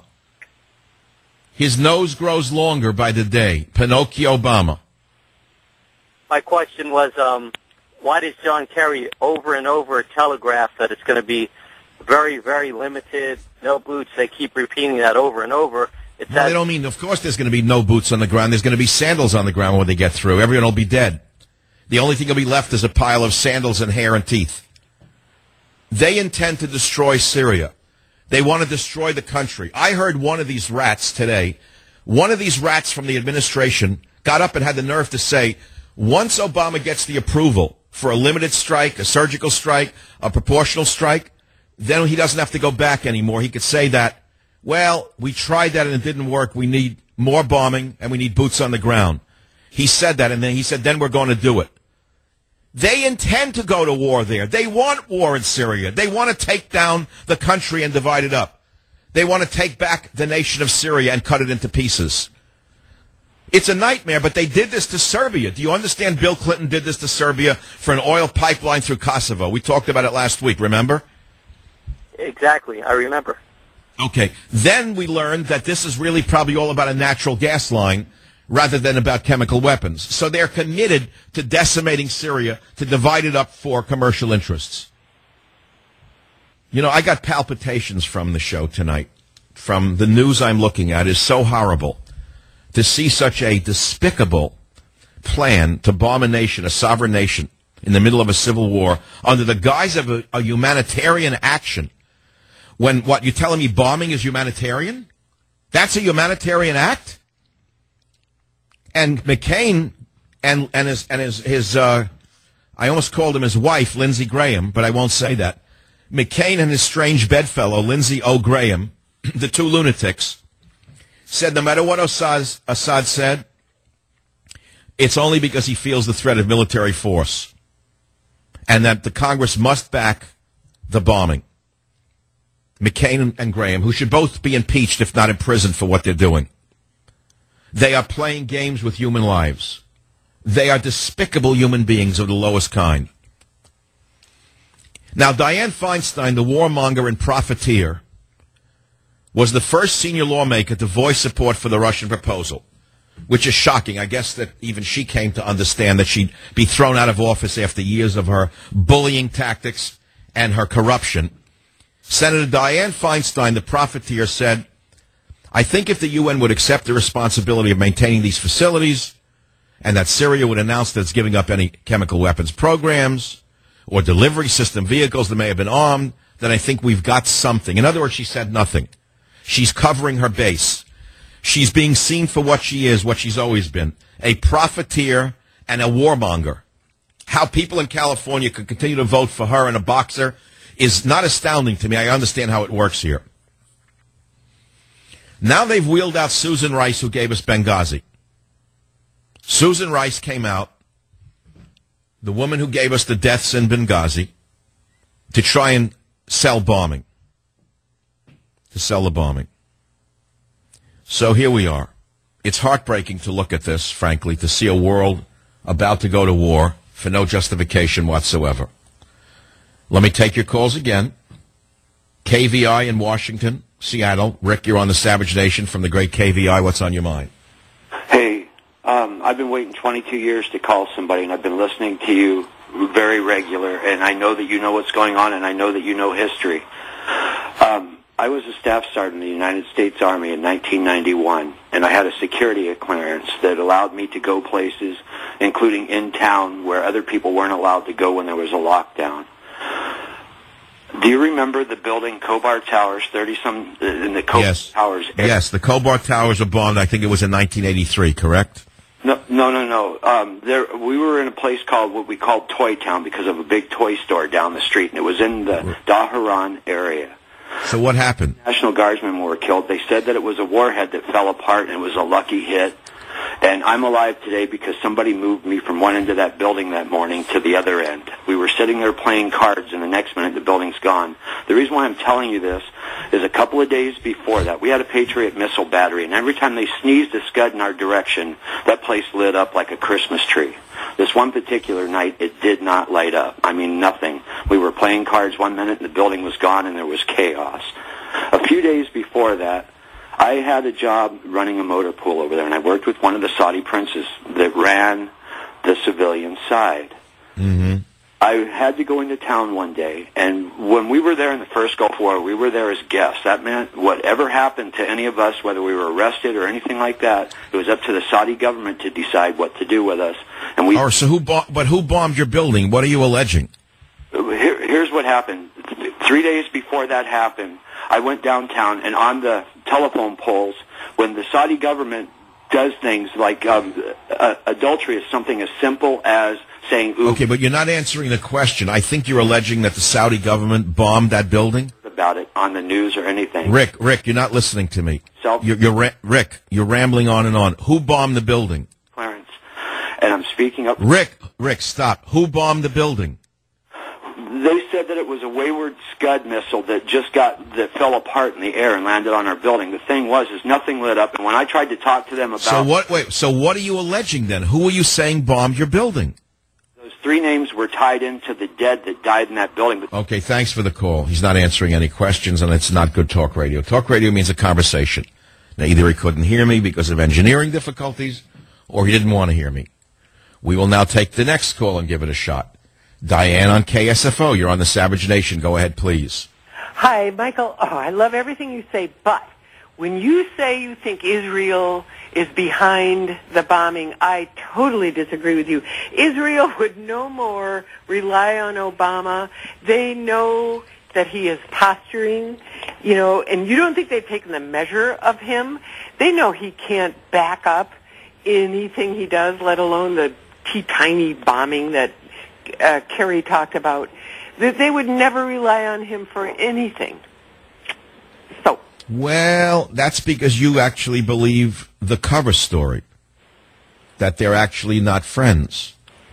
His nose grows longer by the day. Pinocchio Obama. My question was, um, why does John Kerry over and over telegraph that it's going to be very, very limited, no boots? They keep repeating that over and over. It's well, they don't mean, of course there's going to be no boots on the ground. There's going to be sandals on the ground when they get through. Everyone will be dead. The only thing that'll be left is a pile of sandals and hair and teeth. They intend to destroy Syria. They want to destroy the country. I heard one of these rats today, one of these rats from the administration got up and had the nerve to say, once Obama gets the approval for a limited strike, a surgical strike, a proportional strike, then he doesn't have to go back anymore. He could say that, well, we tried that and it didn't work. We need more bombing and we need boots on the ground. He said that, and then he said, then we're going to do it. They intend to go to war there. They want war in Syria. They want to take down the country and divide it up. They want to take back the nation of Syria and cut it into pieces. It's a nightmare, but they did this to Serbia. Do you understand Bill Clinton did this to Serbia for an oil pipeline through Kosovo? We talked about it last week, remember? Exactly, I remember. Okay. Then we learned that this is really probably all about a natural gas line rather than about chemical weapons. So they're committed to decimating Syria, to divide it up for commercial interests. You know, I got palpitations from the show tonight. From the news I'm looking at is so horrible to see such a despicable plan to bomb a nation, a sovereign nation, in the middle of a civil war under the guise of a, a humanitarian action. When, what, you're telling me bombing is humanitarian? That's a humanitarian act? And McCain and, and his, and his, his uh, I almost called him his wife, Lindsey Graham, but I won't say that. McCain and his strange bedfellow, Lindsey O. Graham, the two lunatics, said no matter what Assad, Assad said, it's only because he feels the threat of military force and that the Congress must back the bombing. McCain and Graham, who should both be impeached if not imprisoned for what they're doing. They are playing games with human lives. They are despicable human beings of the lowest kind. Now, Dianne Feinstein, the warmonger and profiteer, was the first senior lawmaker to voice support for the Russian proposal, which is shocking. I guess that even she came to understand that she'd be thrown out of office after years of her bullying tactics and her corruption. Senator Dianne Feinstein, the profiteer, said, I think if the U N would accept the responsibility of maintaining these facilities and that Syria would announce that it's giving up any chemical weapons programs or delivery system vehicles that may have been armed, then I think we've got something. In other words, she said nothing. She's covering her base. She's being seen for what she is, what she's always been, a profiteer and a warmonger. How people in California could continue to vote for her and a boxer is not astounding to me. I understand how it works here. Now they've wheeled out Susan Rice, who gave us Benghazi. Susan Rice came out, the woman who gave us the deaths in Benghazi, to try and sell bombing. To sell the bombing. So here we are. It's heartbreaking to look at this, frankly, to see a world about to go to war for no justification whatsoever. Let me take your calls again. K V I in Washington, Seattle. Rick, you're on the Savage Nation from the great K V I. What's on your mind? Hey, um, I've been waiting twenty-two years to call somebody, and I've been listening to you very regular, and I know that you know what's going on, and I know that you know history. Um, I was a staff sergeant in the United States Army in nineteen ninety-one, and I had a security clearance that allowed me to go places, including in town, where other people weren't allowed to go when there was a lockdown. Do you remember the building Khobar Towers, thirty-some, in the Khobar yes. Towers area? Yes, the Khobar Towers were bombed, I think it was in nineteen eighty-three, correct? No, no, no, no. Um, there, we were in a place called, what we called Toy Town, because of a big toy store down the street, and it was in the Daharan area. So what happened? National Guardsmen were killed. They said that it was a warhead that fell apart, and it was a lucky hit. And I'm alive today because somebody moved me from one end of that building that morning to the other end. We were sitting there playing cards, and the next minute the building's gone. The reason why I'm telling you this is a couple of days before that, we had a Patriot missile battery, and every time they sneezed a scud in our direction, that place lit up like a Christmas tree. This one particular night, it did not light up. I mean, nothing. We were playing cards one minute, and the building was gone, and there was chaos. A few days before that, I had a job running a motor pool over there, and I worked with one of the Saudi princes that ran the civilian side. Mm-hmm. I had to go into town one day, and when we were there in the first Gulf War, we were there as guests. That meant whatever happened to any of us, whether we were arrested or anything like that, it was up to the Saudi government to decide what to do with us. And we. Or so who? Bo- but who bombed your building? What are you alleging? Here, here's what happened. Three days before that happened, I went downtown, and on the telephone poles, when the Saudi government does things like um, uh, adultery is something as simple as saying, ooh. Okay, but you're not answering the question. I think you're alleging that the Saudi government bombed that building? About it on the news or anything. Rick, Rick, you're not listening to me. Self- you're, you're ra- Rick, you're rambling on and on. Who bombed the building? Clarence. And I'm speaking up. Rick, Rick, stop. Who bombed the building? They said that it was a Wayward Scud missile that just got, that fell apart in the air and landed on our building. The thing was, is nothing lit up, and when I tried to talk to them about... So what, wait, so what are you alleging then? Who are you saying bombed your building? Those three names were tied into the dead that died in that building. But Okay, thanks for the call. He's not answering any questions, and it's not good talk radio. Talk radio means a conversation. Now, either he couldn't hear me because of engineering difficulties, or he didn't want to hear me. We will now take the next call and give it a shot. Diane on K S F O. You're on the Savage Nation. Go ahead, please. Hi, Michael. Oh, I love everything you say, but when you say you think Israel is behind the bombing, I totally disagree with you. Israel would no more rely on Obama. They know that he is posturing, you know, and you don't think they've taken the measure of him. They know he can't back up anything he does, let alone the teeny-tiny bombing that Uh, Kerry talked about, that they would never rely on him for anything. So. Well, that's because you actually believe the cover story, that they're actually not friends.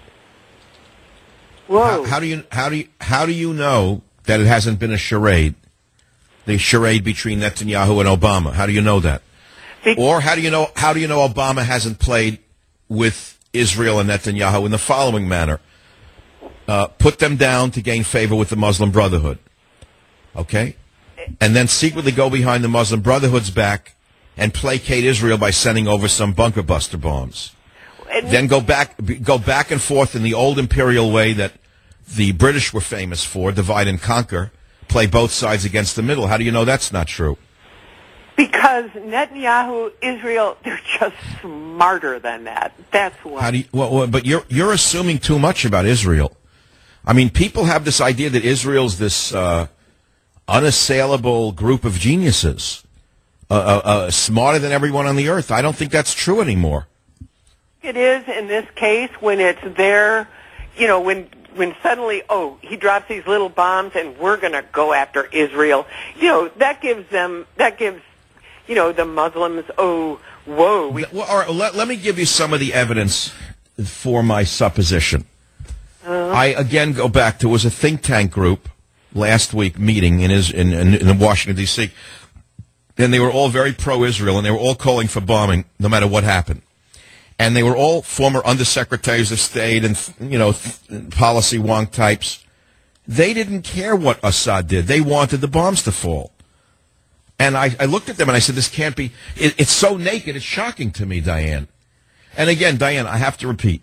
Whoa. How, how do you how do you, how do you know that it hasn't been a charade, the charade between Netanyahu and Obama? How do you know that? Be- or how do you know how do you know Obama hasn't played with Israel and Netanyahu in the following manner? Uh, put them down to gain favor with the Muslim Brotherhood, okay? And then secretly go behind the Muslim Brotherhood's back and placate Israel by sending over some bunker buster bombs. And then go back, go back and forth in the old imperial way that the British were famous for, divide and conquer, play both sides against the middle. How do you know that's not true? Because Netanyahu, Israel, they're just smarter than that. That's why. How do you, well, well, but you're you're assuming too much about Israel. I mean, people have this idea that Israel's this uh, unassailable group of geniuses, uh, uh, uh, smarter than everyone on the earth. I don't think that's true anymore. It is in this case when it's there, you know, when when suddenly, oh, he drops these little bombs and we're going to go after Israel. You know, that gives them, that gives, you know, the Muslims, oh, whoa. We- well, all right, let, let me give you some of the evidence for my supposition. Uh, I, again, go back. There was a think tank group last week meeting in, his, in, in, in Washington, D C, and they were all very pro-Israel, and they were all calling for bombing no matter what happened. And they were all former undersecretaries of state and, you know, policy wonk types. They didn't care what Assad did. They wanted the bombs to fall. And I, I looked at them and I said, this can't be, it, it's so naked, it's shocking to me, Diane. And again, Diane, I have to repeat.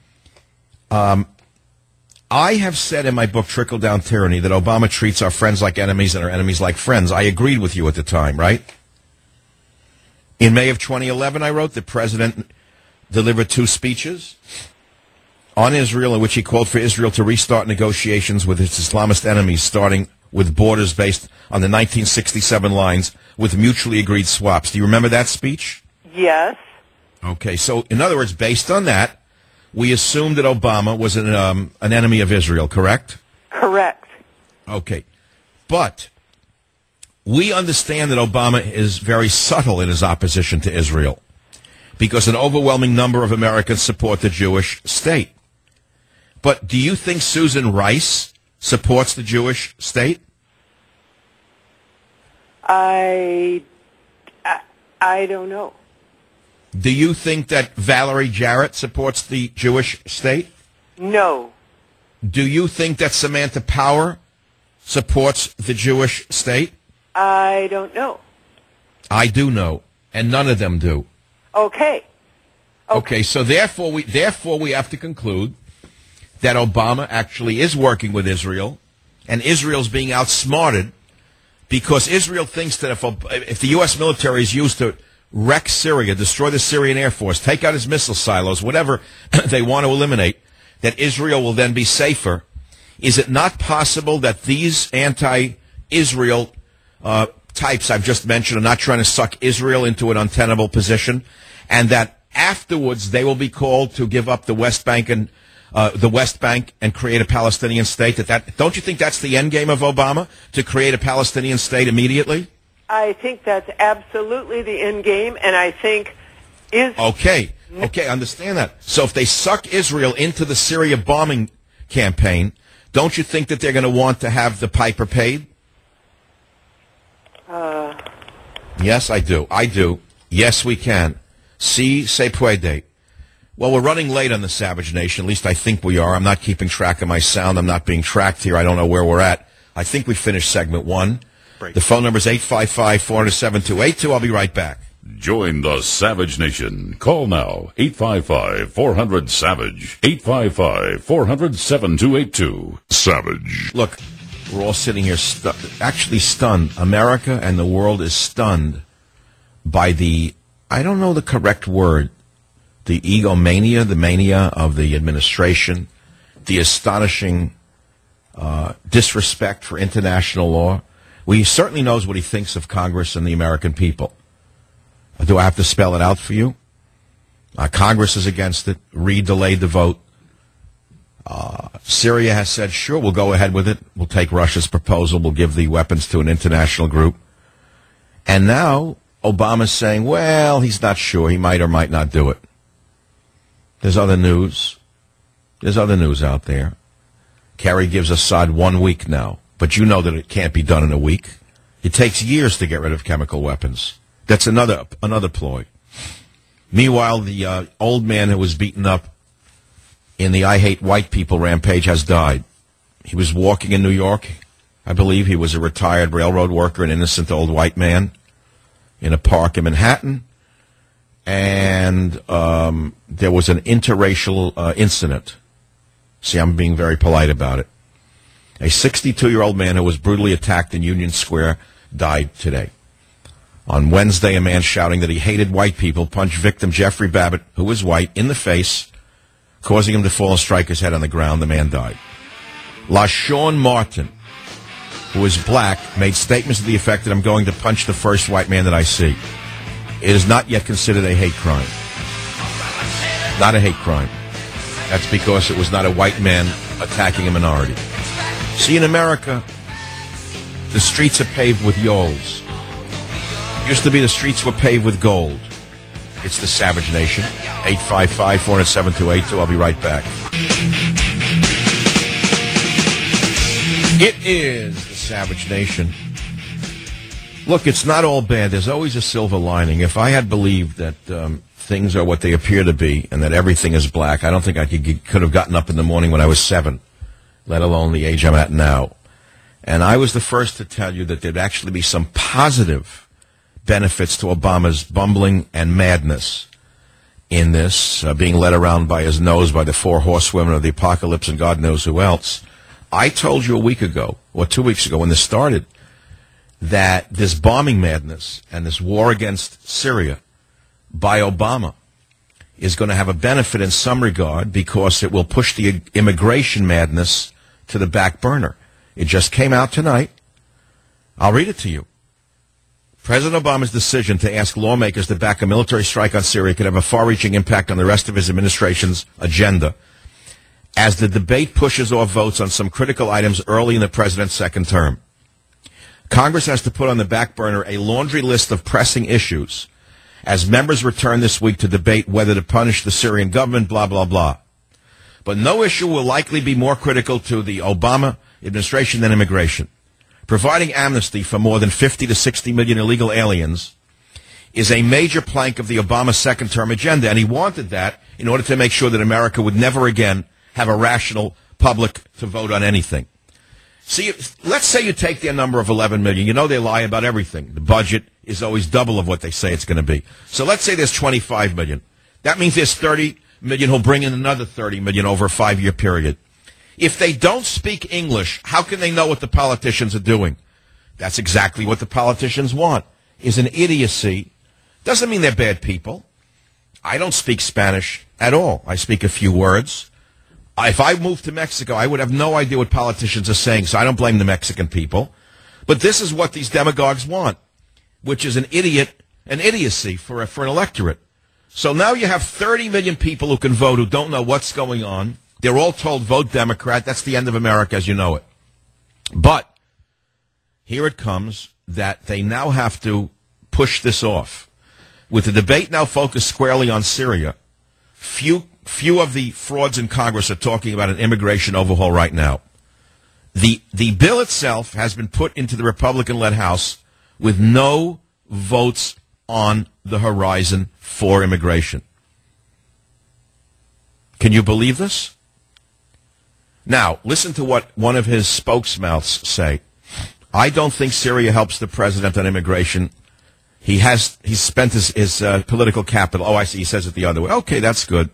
Um, I have said in my book, Trickle Down Tyranny, that Obama treats our friends like enemies and our enemies like friends. I agreed with you at the time, right? In May of twenty eleven, I wrote the president delivered two speeches on Israel in which he called for Israel to restart negotiations with its Islamist enemies, starting with borders based on the nineteen sixty-seven lines with mutually agreed swaps. Do you remember that speech? Yes. Okay, so in other words, based on that, we assumed that Obama was an, um, an enemy of Israel, correct? Correct. Okay. But we understand that Obama is very subtle in his opposition to Israel because an overwhelming number of Americans support the Jewish state. But do you think Susan Rice supports the Jewish state? I, I, I don't know. Do you think that Valerie Jarrett supports the Jewish state? No. Do you think that Samantha Power supports the Jewish state? I don't know. I do know, and none of them do. Okay. Okay, okay so therefore we therefore we have to conclude that Obama actually is working with Israel, and Israel's being outsmarted because Israel thinks that if, if the U S military is used to wreck Syria, destroy the Syrian Air Force, take out his missile silos, whatever they want to eliminate, that Israel will then be safer. Is it not possible that these anti-Israel uh, types I've just mentioned are not trying to suck Israel into an untenable position, and that afterwards they will be called to give up the West Bank and uh, the West Bank and create a Palestinian state? That, that don't you think that's the end game of Obama, to create a Palestinian state immediately? I think that's absolutely the end game, and I think is okay. Okay, understand that. So if they suck Israel into the Syria bombing campaign, don't you think that they're going to want to have the piper paid? Uh, yes, I do. I do. Yes, we can. Si se puede. Well, we're running late on the Savage Nation. At least I think we are. I'm not keeping track of my sound. I'm not being tracked here. I don't know where we're at. I think we finished segment one. Break. The phone number is eight five five, four zero seven, two eight two. I'll be right back. Join the Savage Nation. Call now, eight five five, four hundred, SAVAGE, eight five five, four hundred, seven two eight two. Savage. Look, we're all sitting here stu- actually stunned. America and the world is stunned by the, I don't know the correct word, the egomania, the mania of the administration, the astonishing uh, disrespect for international law. Well, he certainly knows what he thinks of Congress and the American people. Do I have to spell it out for you? Uh, Congress is against it. Reid delayed the vote. Uh, Syria has said, sure, we'll go ahead with it. We'll take Russia's proposal. We'll give the weapons to an international group. And now Obama's saying, well, he's not sure. He might or might not do it. There's other news. There's other news out there. Kerry gives Assad one week now. But you know that it can't be done in a week. It takes years to get rid of chemical weapons. That's another another ploy. Meanwhile, the uh, old man who was beaten up in the I Hate White People rampage has died. He was walking in New York. I believe he was a retired railroad worker, an innocent old white man, in a park in Manhattan. And um, there was an interracial uh, incident. See, I'm being very polite about it. A sixty-two-year-old man who was brutally attacked in Union Square died today. On Wednesday, a man shouting that he hated white people punched victim Jeffrey Babbitt, who was white, in the face, causing him to fall and strike his head on the ground. The man died. LaShawn Martin, who is black, made statements to the effect that I'm going to punch the first white man that I see. It is not yet considered a hate crime. Not a hate crime. That's because it was not a white man attacking a minority. See, in America, the streets are paved with yoles. Used to be the streets were paved with gold. It's the Savage Nation. eight five five, four zero seven, two eight two. I'll be right back. It is the Savage Nation. Look, it's not all bad. There's always a silver lining. If I had believed that um, things are what they appear to be and that everything is black, I don't think I could, get, could have gotten up in the morning when I was seven, let alone the age I'm at now. And I was the first to tell you that there'd actually be some positive benefits to Obama's bumbling and madness in this, uh, being led around by his nose by the four horsewomen of the apocalypse and God knows who else. I told you a week ago, or two weeks ago when this started, that this bombing madness and this war against Syria by Obama is going to have a benefit in some regard because it will push the immigration madness to the back burner. It just came out tonight. I'll read it to you. President Obama's decision to ask lawmakers to back a military strike on Syria could have a far-reaching impact on the rest of his administration's agenda as the debate pushes off votes on some critical items early in the president's second term. Congress has to put on the back burner a laundry list of pressing issues as members return this week to debate whether to punish the Syrian government, blah, blah, blah. But no issue will likely be more critical to the Obama administration than immigration. Providing amnesty for more than fifty to sixty million illegal aliens is a major plank of the Obama second-term agenda, and he wanted that in order to make sure that America would never again have a rational public to vote on anything. See, let's say you take their number of eleven million. You know they lie about everything. The budget is always double of what they say it's going to be. So let's say there's twenty-five million. That means there's thirty million who'll bring in another thirty million over a five-year period. If they don't speak English, how can they know what the politicians are doing? That's exactly what the politicians want, is an idiocy. Doesn't mean they're bad people. I don't speak Spanish at all. I speak a few words. If I moved to Mexico, I would have no idea what politicians are saying, so I don't blame the Mexican people. But this is what these demagogues want, which is an idiot, an idiocy for, a, for an electorate. So now you have thirty million people who can vote who don't know what's going on. They're all told, vote Democrat. That's the end of America as you know it. But here it comes that they now have to push this off. With the debate now focused squarely on Syria, few few of the frauds in Congress are talking about an immigration overhaul right now. The the bill itself has been put into the Republican-led House with no votes on the horizon for immigration. Can you believe this? Now, listen to what one of his spokesmouths say. I don't think Syria helps the president on immigration. He has he's spent his, his uh, political capital. Oh, I see. He says it the other way. Okay, that's good.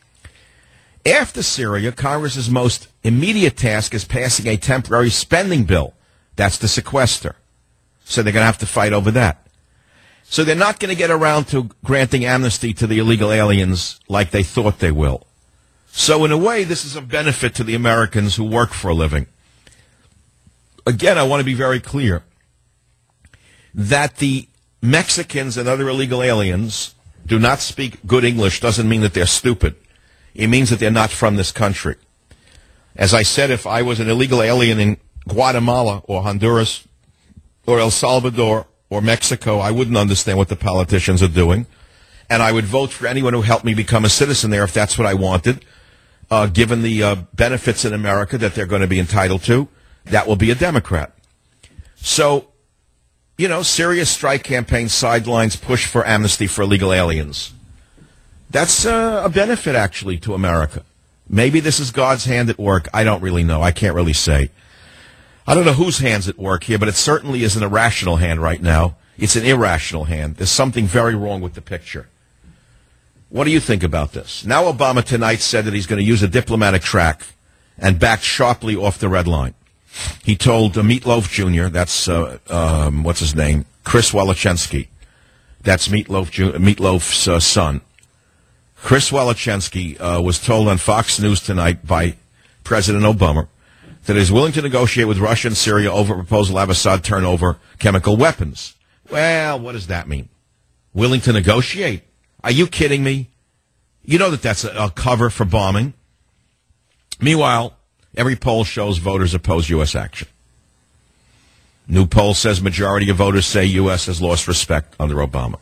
After Syria, Congress's most immediate task is passing a temporary spending bill. That's the sequester. So they're going to have to fight over that. So they're not going to get around to granting amnesty to the illegal aliens like they thought they will. So in a way, this is a benefit to the Americans who work for a living. Again, I want to be very clear that the Mexicans and other illegal aliens do not speak good English doesn't mean that they're stupid. It means that they're not from this country. As I said, if I was an illegal alien in Guatemala or Honduras or El Salvador or Mexico, I wouldn't understand what the politicians are doing. And I would vote for anyone who helped me become a citizen there if that's what I wanted. Uh, given the uh, benefits in America that they're going to be entitled to, that will be a Democrat. So, you know, serious strike campaign sidelines push for amnesty for illegal aliens. That's uh, a benefit, actually, to America. Maybe this is God's hand at work. I don't really know. I can't really say. I don't know whose hand's at work here, but it certainly isn't a rational hand right now. It's an irrational hand. There's something very wrong with the picture. What do you think about this? Now Obama tonight said that he's going to use a diplomatic track and backed sharply off the red line. He told uh, Meatloaf Junior, that's, uh, um, what's his name, Chris Wolochensky. That's Meatloaf Ju- Meatloaf's uh, son. Chris Wolochensky uh, was told on Fox News tonight by President Obama that he's willing to negotiate with Russia and Syria over a proposal to have Assad turn over chemical weapons. Well, what does that mean? Willing to negotiate? Are you kidding me? You know that that's a, a cover for bombing. Meanwhile, every poll shows voters oppose U S action. New poll says majority of voters say U S has lost respect under Obama.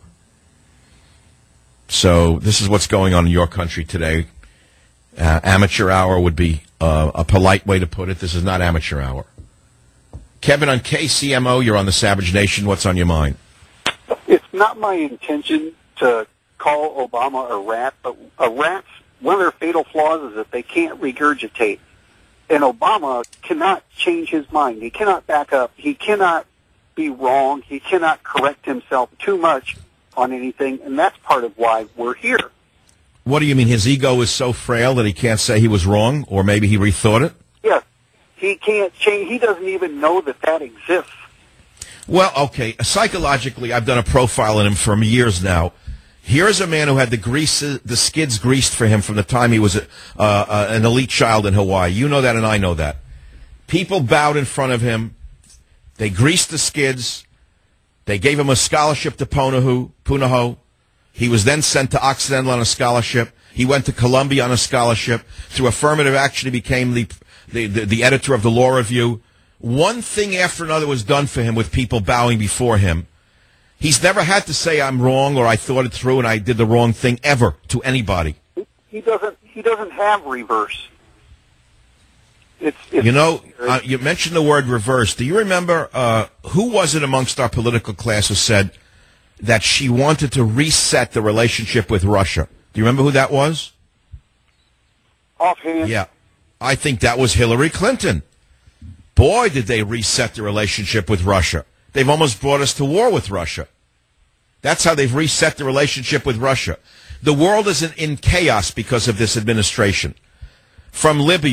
So this is what's going on in your country today. Uh, amateur hour would be uh, a polite way to put it. This is not amateur hour. Kevin on K C M O, you're on the Savage Nation. What's on your mind? It's not my intention to call Obama a rat, but a rat's, one of their fatal flaws is that they can't regurgitate. And Obama cannot change his mind. He cannot back up. He cannot be wrong. He cannot correct himself too much on anything, and that's part of why we're here. What do you mean? His ego is so frail that he can't say he was wrong, or maybe he rethought it? Yes. He can't change. He doesn't even know that that exists. Well, okay. Psychologically, I've done a profile on him for years now. Here's a man who had the grease, the skids greased for him from the time he was a, uh, uh, an elite child in Hawaii. You know that, and I know that. People bowed in front of him. They greased the skids. They gave him a scholarship to Punahou, Punahou. He was then sent to Occidental on a scholarship. He went to Columbia on a scholarship. Through affirmative action, he became the, the, the, the editor of the Law Review. One thing after another was done for him with people bowing before him. He's never had to say I'm wrong or I thought it through and I did the wrong thing ever to anybody. He doesn't. He doesn't have reverse. It's, it's you know, uh, you mentioned the word reverse. Do you remember uh, who was it amongst our political class who said that she wanted to reset the relationship with Russia? Do you remember who that was? Offhand. Yeah. I think that was Hillary Clinton. Boy, did they reset the relationship with Russia. They've almost brought us to war with Russia. That's how they've reset the relationship with Russia. The world is in, in chaos because of this administration. From Libya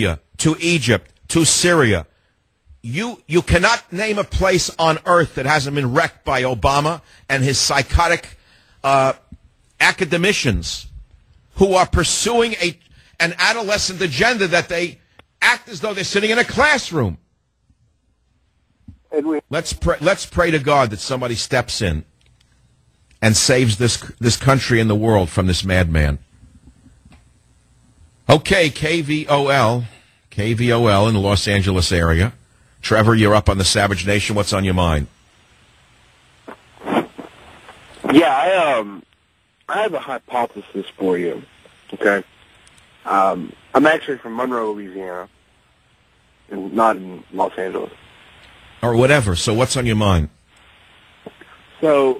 to Egypt, to Syria. You you cannot name a place on earth that hasn't been wrecked by Obama and his psychotic uh, academicians who are pursuing a an adolescent agenda that they act as though they're sitting in a classroom. And we- let's pray, let's pray to God that somebody steps in and saves this this country and the world from this madman. Okay, K V O L, K V O L in the Los Angeles area. Trevor, you're up on the Savage Nation. What's on your mind? Yeah, I um, I have a hypothesis for you. Okay, um, I'm actually from Monroe, Louisiana, and not in Los Angeles. Or whatever. So what's on your mind? So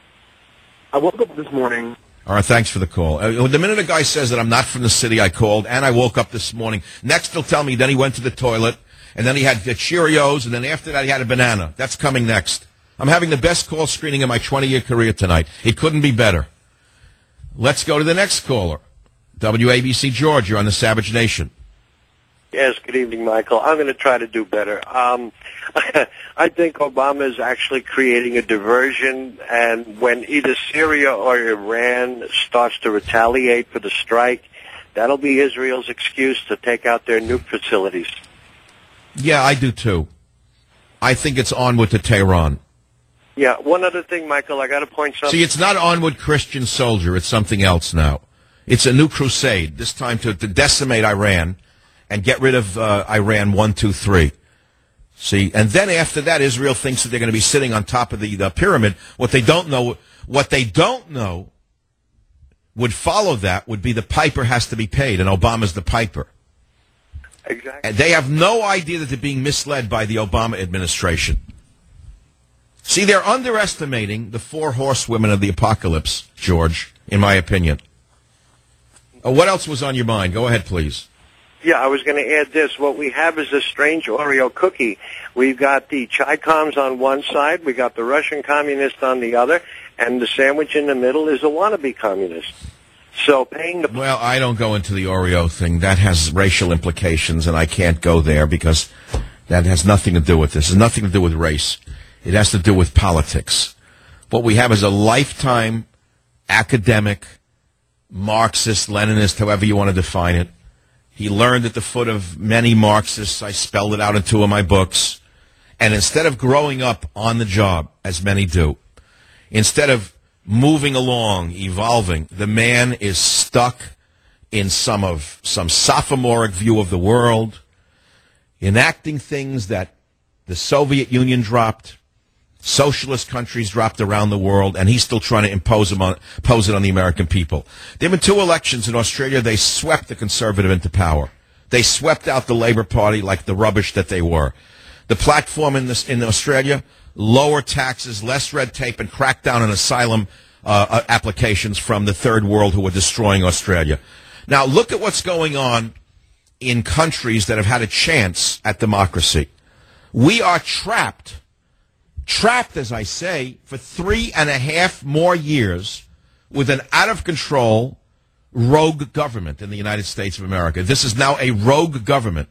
I woke up this morning. All right, thanks for the call. Uh, the minute a guy says that I'm not from the city, I called, and I woke up this morning. Next, he'll tell me then he went to the toilet, and then he had the Cheerios, and then after that he had a banana. That's coming next. I'm having the best call screening in my twenty-year career tonight. It couldn't be better. Let's go to the next caller. W A B C George, you're on the Savage Nation. Yes, good evening, Michael. I'm going to try to do better. Um, I think Obama is actually creating a diversion, and when either Syria or Iran starts to retaliate for the strike, that'll be Israel's excuse to take out their nuke facilities. Yeah, I do too. I think it's onward to Tehran. Yeah, one other thing, Michael, I got to point something. See, it's not onward Christian soldier. It's something else now. It's a new crusade, this time to, to decimate Iran and get rid of uh, Iran one, two, three. See, and then after that, Israel thinks that they're going to be sitting on top of the, the pyramid. What they don't know, what they don't know would follow that would be the piper has to be paid, and Obama's the piper. Exactly. And they have no idea that they're being misled by the Obama administration. See, they're underestimating the four horsewomen of the apocalypse, George, in my opinion. Uh, what else was on your mind? Go ahead, please. Yeah, I was going to add this. What we have is a strange Oreo cookie. We've got the Chi-Coms on one side, we got the Russian communist on the other, and the sandwich in the middle is a wannabe communist. So paying the... Well, I don't go into the Oreo thing. That has racial implications, and I can't go there because that has nothing to do with this. It has nothing to do with race. It has to do with politics. What we have is a lifetime academic, Marxist, Leninist, however you want to define it. He learned at the foot of many Marxists. I spelled it out in two of my books. And instead of growing up on the job, as many do, instead of moving along, evolving, the man is stuck in some of some sophomoric view of the world, enacting things that the Soviet Union dropped, socialist countries dropped around the world, and he's still trying to impose, them on, impose it on the American people. There have been two elections in Australia. They swept the conservative into power. They swept out the Labour Party like the rubbish that they were. The platform in, this, in Australia, lower taxes, less red tape, and crack down on asylum uh, applications from the third world who are destroying Australia. Now, look at what's going on in countries that have had a chance at democracy. We are trapped, trapped, as I say, for three and a half more years with an out-of-control rogue government in the United States of America. This is now a rogue government.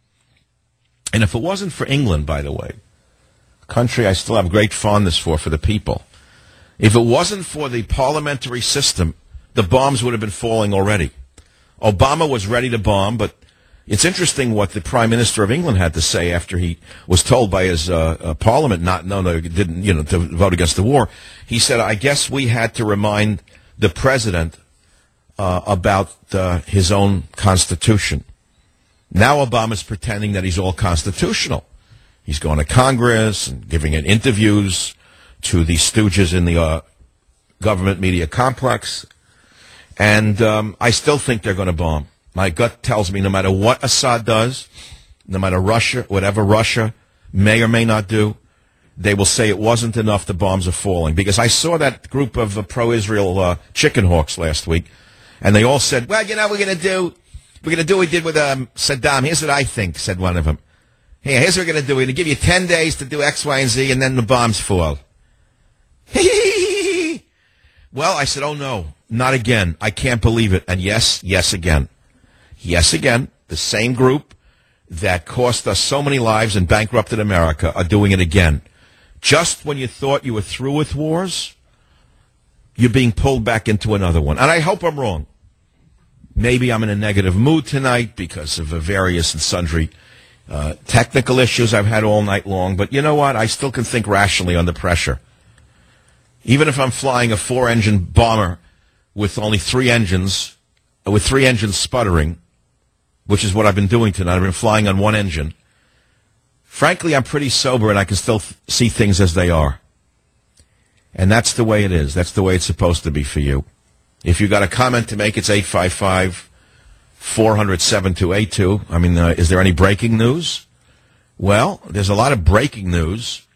And if it wasn't for England, by the way, a country I still have great fondness for, for the people, if it wasn't for the parliamentary system, the bombs would have been falling already. Obama was ready to bomb, but it's interesting what the Prime Minister of England had to say after he was told by his uh, uh, Parliament not, no, no, didn't, you know, to vote against the war. He said, "I guess we had to remind the president uh, about uh, his own constitution." Now Obama's pretending that he's all constitutional. He's going to Congress and giving it interviews to the stooges in the uh, government media complex. And um, I still think they're going to bomb. My gut tells me no matter what Assad does, no matter Russia, whatever Russia may or may not do, they will say it wasn't enough, the bombs are falling. Because I saw that group of uh, pro-Israel uh, chicken hawks last week, and they all said, well, you know what we're going to do? We're going to do what we did with um, Saddam. Here's what I think, said one of them. Here, here's what we're going to do. We're going to give you ten days to do X, Y, and Z, and then the bombs fall. Well, I said, oh, no, not again. I can't believe it. And yes, yes again. Yes again. The same group that cost us so many lives and bankrupted America are doing it again. Just when you thought you were through with wars, you're being pulled back into another one. And I hope I'm wrong. Maybe I'm in a negative mood tonight because of the various and sundry uh, technical issues I've had all night long. But you know what? I still can think rationally under pressure. Even if I'm flying a four-engine bomber with only three engines, uh, with three engines sputtering, which is what I've been doing tonight. I've been flying on one engine. Frankly, I'm pretty sober, and I can still th- see things as they are. And that's the way it is. That's the way it's supposed to be for you. If you got a comment to make, it's eight five five, four hundred, seven two eight two. I mean, uh, is there any breaking news? Well, there's a lot of breaking news.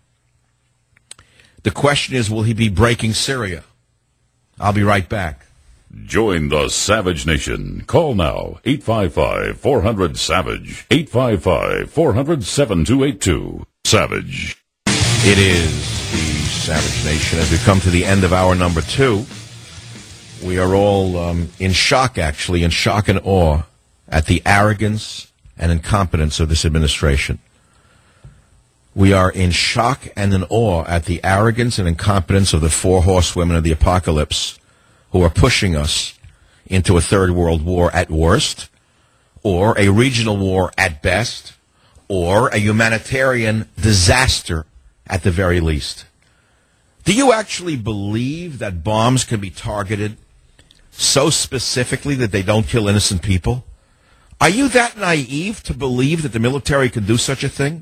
The question is, will he be breaking Syria? I'll be right back. Join the Savage Nation. Call now, eight five five, four hundred, SAVAGE, eight five five, four hundred, seven two eight two. Savage. It is the Savage Nation. As we come to the end of hour number two, we are all um, in shock, actually, in shock and awe at the arrogance and incompetence of this administration. We are in shock and in awe at the arrogance and incompetence of the four horsewomen of the apocalypse who are pushing us into a third world war at worst, or a regional war at best, or a humanitarian disaster at the very least. Do you actually believe that bombs can be targeted so specifically that they don't kill innocent people? Are you that naive to believe that the military can do such a thing?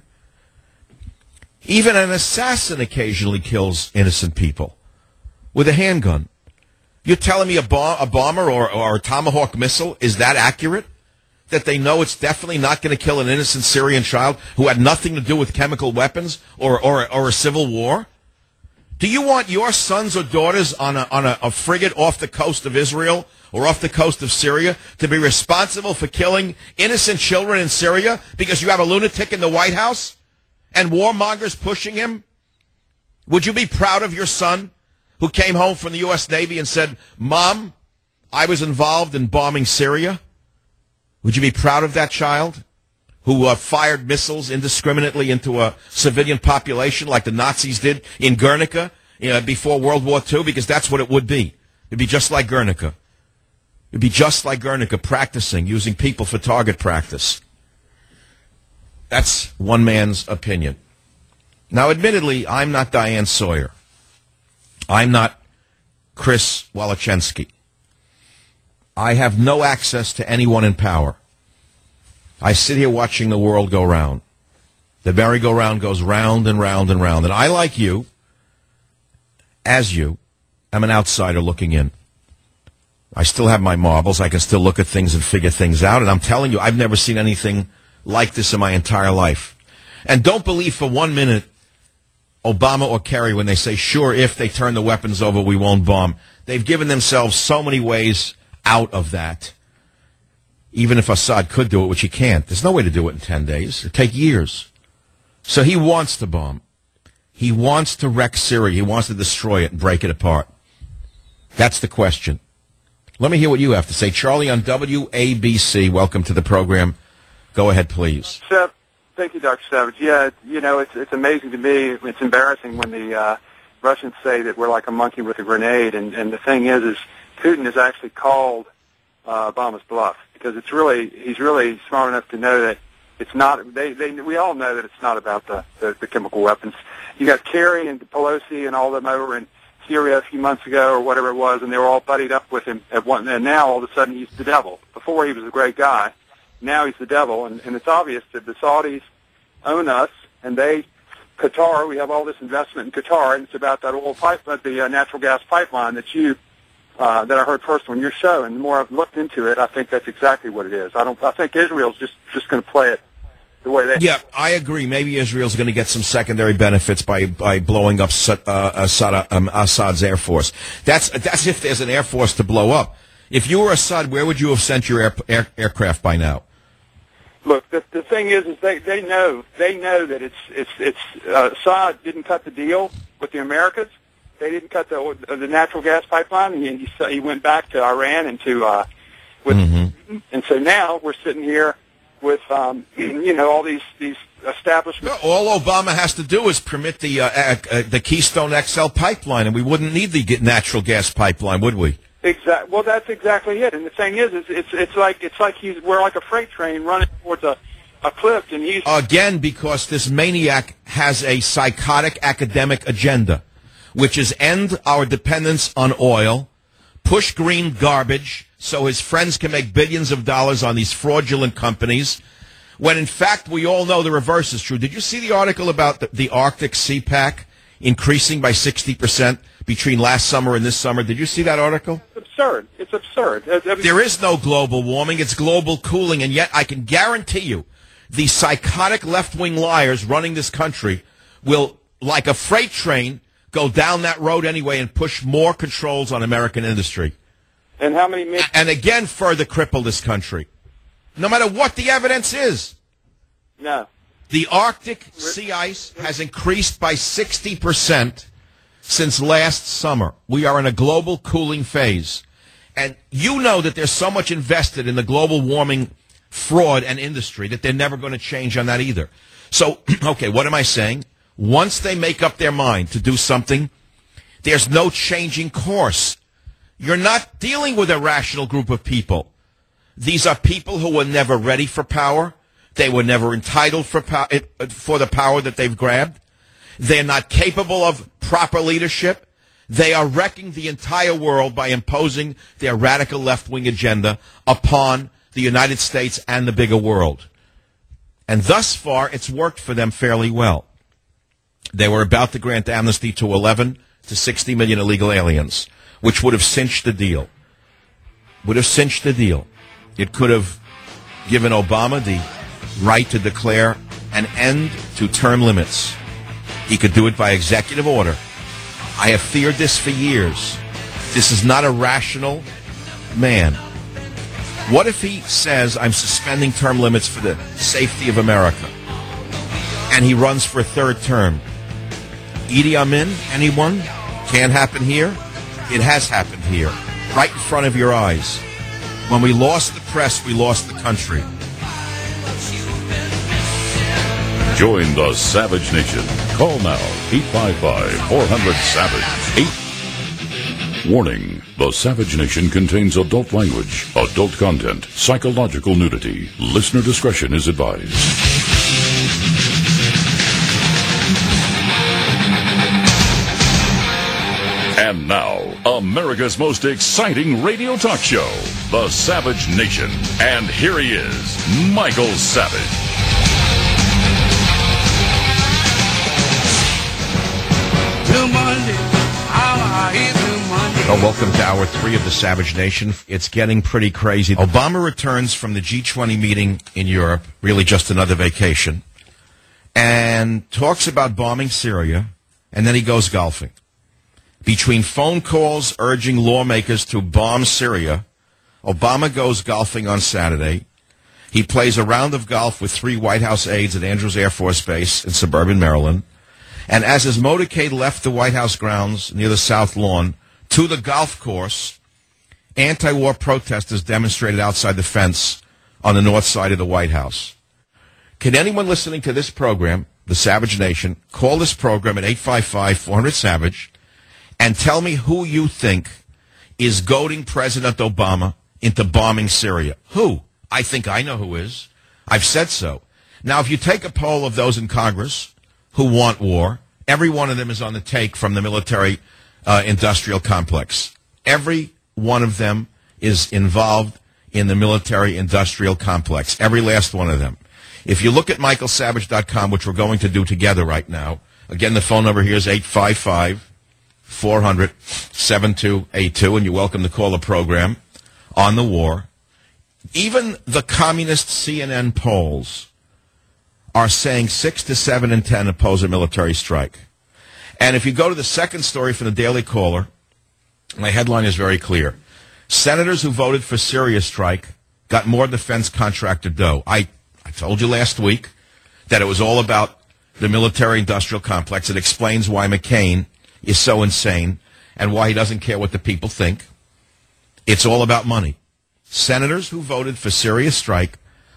Even an assassin occasionally kills innocent people with a handgun. You're telling me a, bomb, a bomber or, or a Tomahawk missile is that accurate? That they know it's definitely not going to kill an innocent Syrian child who had nothing to do with chemical weapons or, or, or a civil war? Do you want your sons or daughters on a, on a, a frigate off the coast of Israel or off the coast of Syria to be responsible for killing innocent children in Syria because you have a lunatic in the White House and warmongers pushing him? Would you be proud of your son who came home from the U S Navy and said, Mom, I was involved in bombing Syria? Would you be proud of that child who uh, fired missiles indiscriminately into a civilian population like the Nazis did in Guernica you know, before World War Two? Because that's what it would be. It'd be just like Guernica. It'd be just like Guernica, practicing, using people for target practice. That's one man's opinion. Now, admittedly, I'm not Diane Sawyer. I'm not Chris Walachensky. I have no access to anyone in power. I sit here watching the world go round. The merry-go-round goes round and round and round. And I, like you, as you, am an outsider looking in. I still have my marbles. I can still look at things and figure things out. And I'm telling you, I've never seen anything like this in my entire life. And don't believe for one minute Obama or Kerry when they say, sure, if they turn the weapons over, we won't bomb. They've given themselves so many ways out of that. Even if Assad could do it, which he can't. There's no way to do it in ten days. It'd take years. So he wants to bomb. He wants to wreck Syria. He wants to destroy it and break it apart. That's the question. Let me hear what you have to say. Charlie on W A B C, welcome to the program. Go ahead, please. Seth, thank you, Doctor Savage. Yeah, you know, it's it's amazing to me. It's embarrassing when the uh, Russians say that we're like a monkey with a grenade. And, and the thing is, is Putin has actually called uh, Obama's bluff. Because it's really, he's really smart enough to know that it's not, they, they, we all know that it's not about the, the, the chemical weapons. You got Kerry and Pelosi and all them over in Syria a few months ago or whatever it was, and they were all buddied up with him at one, and now all of a sudden he's the devil. Before he was a great guy, now he's the devil, and, and it's obvious that the Saudis own us, and they, Qatar, we have all this investment in Qatar, and it's about that oil pipe, the uh, natural gas pipeline that you, Uh, that I heard first on your show, and the more I've looked into it, I think that's exactly what it is. I don't. I think Israel's just just going to play it the way they. Yeah, I agree. Maybe Israel's going to get some secondary benefits by by blowing up uh, Assad, um, Assad's air force. That's that's if there's an air force to blow up. If you were Assad, where would you have sent your air, air, aircraft by now? Look, the the thing is, is they they know they know that it's it's it's uh, Assad didn't cut the deal with the Americans. They didn't cut the the natural gas pipeline, and he he went back to Iran and to uh, with, mm-hmm. and so now we're sitting here with um, you know all these these establishments. All Obama has to do is permit the uh, uh, the Keystone X L pipeline, and we wouldn't need the natural gas pipeline, would we? Exactly. Well, that's exactly it. And the thing is, it's it's, it's like it's like he's we're like a freight train running towards a, a cliff, and he's again because this maniac has a psychotic academic agenda, which is end our dependence on oil, push green garbage, so his friends can make billions of dollars on these fraudulent companies. When in fact we all know the reverse is true. Did you see the article about the, the Arctic sea pack increasing by sixty percent between last summer and this summer? Did you see that article? It's absurd. It's absurd. I mean, there is no global warming. It's global cooling. And yet I can guarantee you the psychotic left-wing liars running this country will, like a freight train, go down that road anyway and push more controls on American industry. And how many? Min- and again, further cripple this country. No matter what the evidence is. No. The Arctic sea ice has increased by sixty percent since last summer. We are in a global cooling phase. And you know that there's so much invested in the global warming fraud and industry that they're never going to change on that either. So, okay, what am I saying? Once they make up their mind to do something, there's no changing course. You're not dealing with a rational group of people. These are people who were never ready for power. They were never entitled for pow- for the power that they've grabbed. They're not capable of proper leadership. They are wrecking the entire world by imposing their radical left-wing agenda upon the United States and the bigger world. And thus far, it's worked for them fairly well. They were about to grant amnesty to eleven to sixty million illegal aliens, which would have cinched the deal. Would have cinched the deal. It could have given Obama the right to declare an end to term limits. He could do it by executive order. I have feared this for years. This is not a rational man. What if he says, I'm suspending term limits for the safety of America, and he runs for a third term? Idi Amin, anyone? Can't happen here? It has happened here, right in front of your eyes. When we lost the press, we lost the country. Join the Savage Nation. Call now, eight five five, four hundred, SAVAGE. eight Warning, the Savage Nation contains adult language, adult content, psychological nudity. Listener discretion is advised. And now, America's most exciting radio talk show, The Savage Nation. And here he is, Michael Savage. Well, welcome to hour three of the Savage Nation. It's getting pretty crazy. Obama returns from the G twenty meeting in Europe, really just another vacation, and talks about bombing Syria, and then he goes golfing. Between phone calls urging lawmakers to bomb Syria, Obama goes golfing on Saturday. He plays a round of golf with three White House aides at Andrews Air Force Base in suburban Maryland. And as his motorcade left the White House grounds near the South Lawn to the golf course, anti-war protesters demonstrated outside the fence on the north side of the White House. Can anyone listening to this program, The Savage Nation, call this program at eight five five, four hundred, SAVAGE and tell me who you think is goading President Obama into bombing Syria? Who? I think I know who is. I've said so. Now, if you take a poll of those in Congress who want war, every one of them is on the take from the military uh, industrial complex. Every one of them is involved in the military industrial complex. Every last one of them. If you look at michael savage dot com, which we're going to do together right now, again, the phone number here is eight five five, four hundred, seven two eight two, and you're welcome to call a program on the war. Even the communist C N N polls are saying six to seven in ten oppose a military strike. And if you go to the second story from the Daily Caller, my headline is very clear. Senators who voted for Syria strike got more defense contractor dough. I, I told you last week that it was all about the military-industrial complex. It explains why McCain is so insane and why he doesn't care what the people think. It's all about money. Senators who voted for Syria strike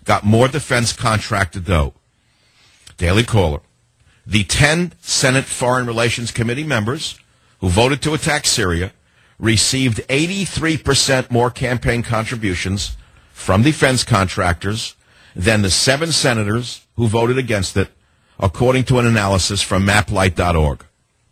got more defense contracted, though. Daily Caller. The ten Senate Foreign Relations Committee members who voted to attack Syria received eighty-three percent more campaign contributions from defense contractors than the seven senators who voted against it, according to an analysis from maplight dot org.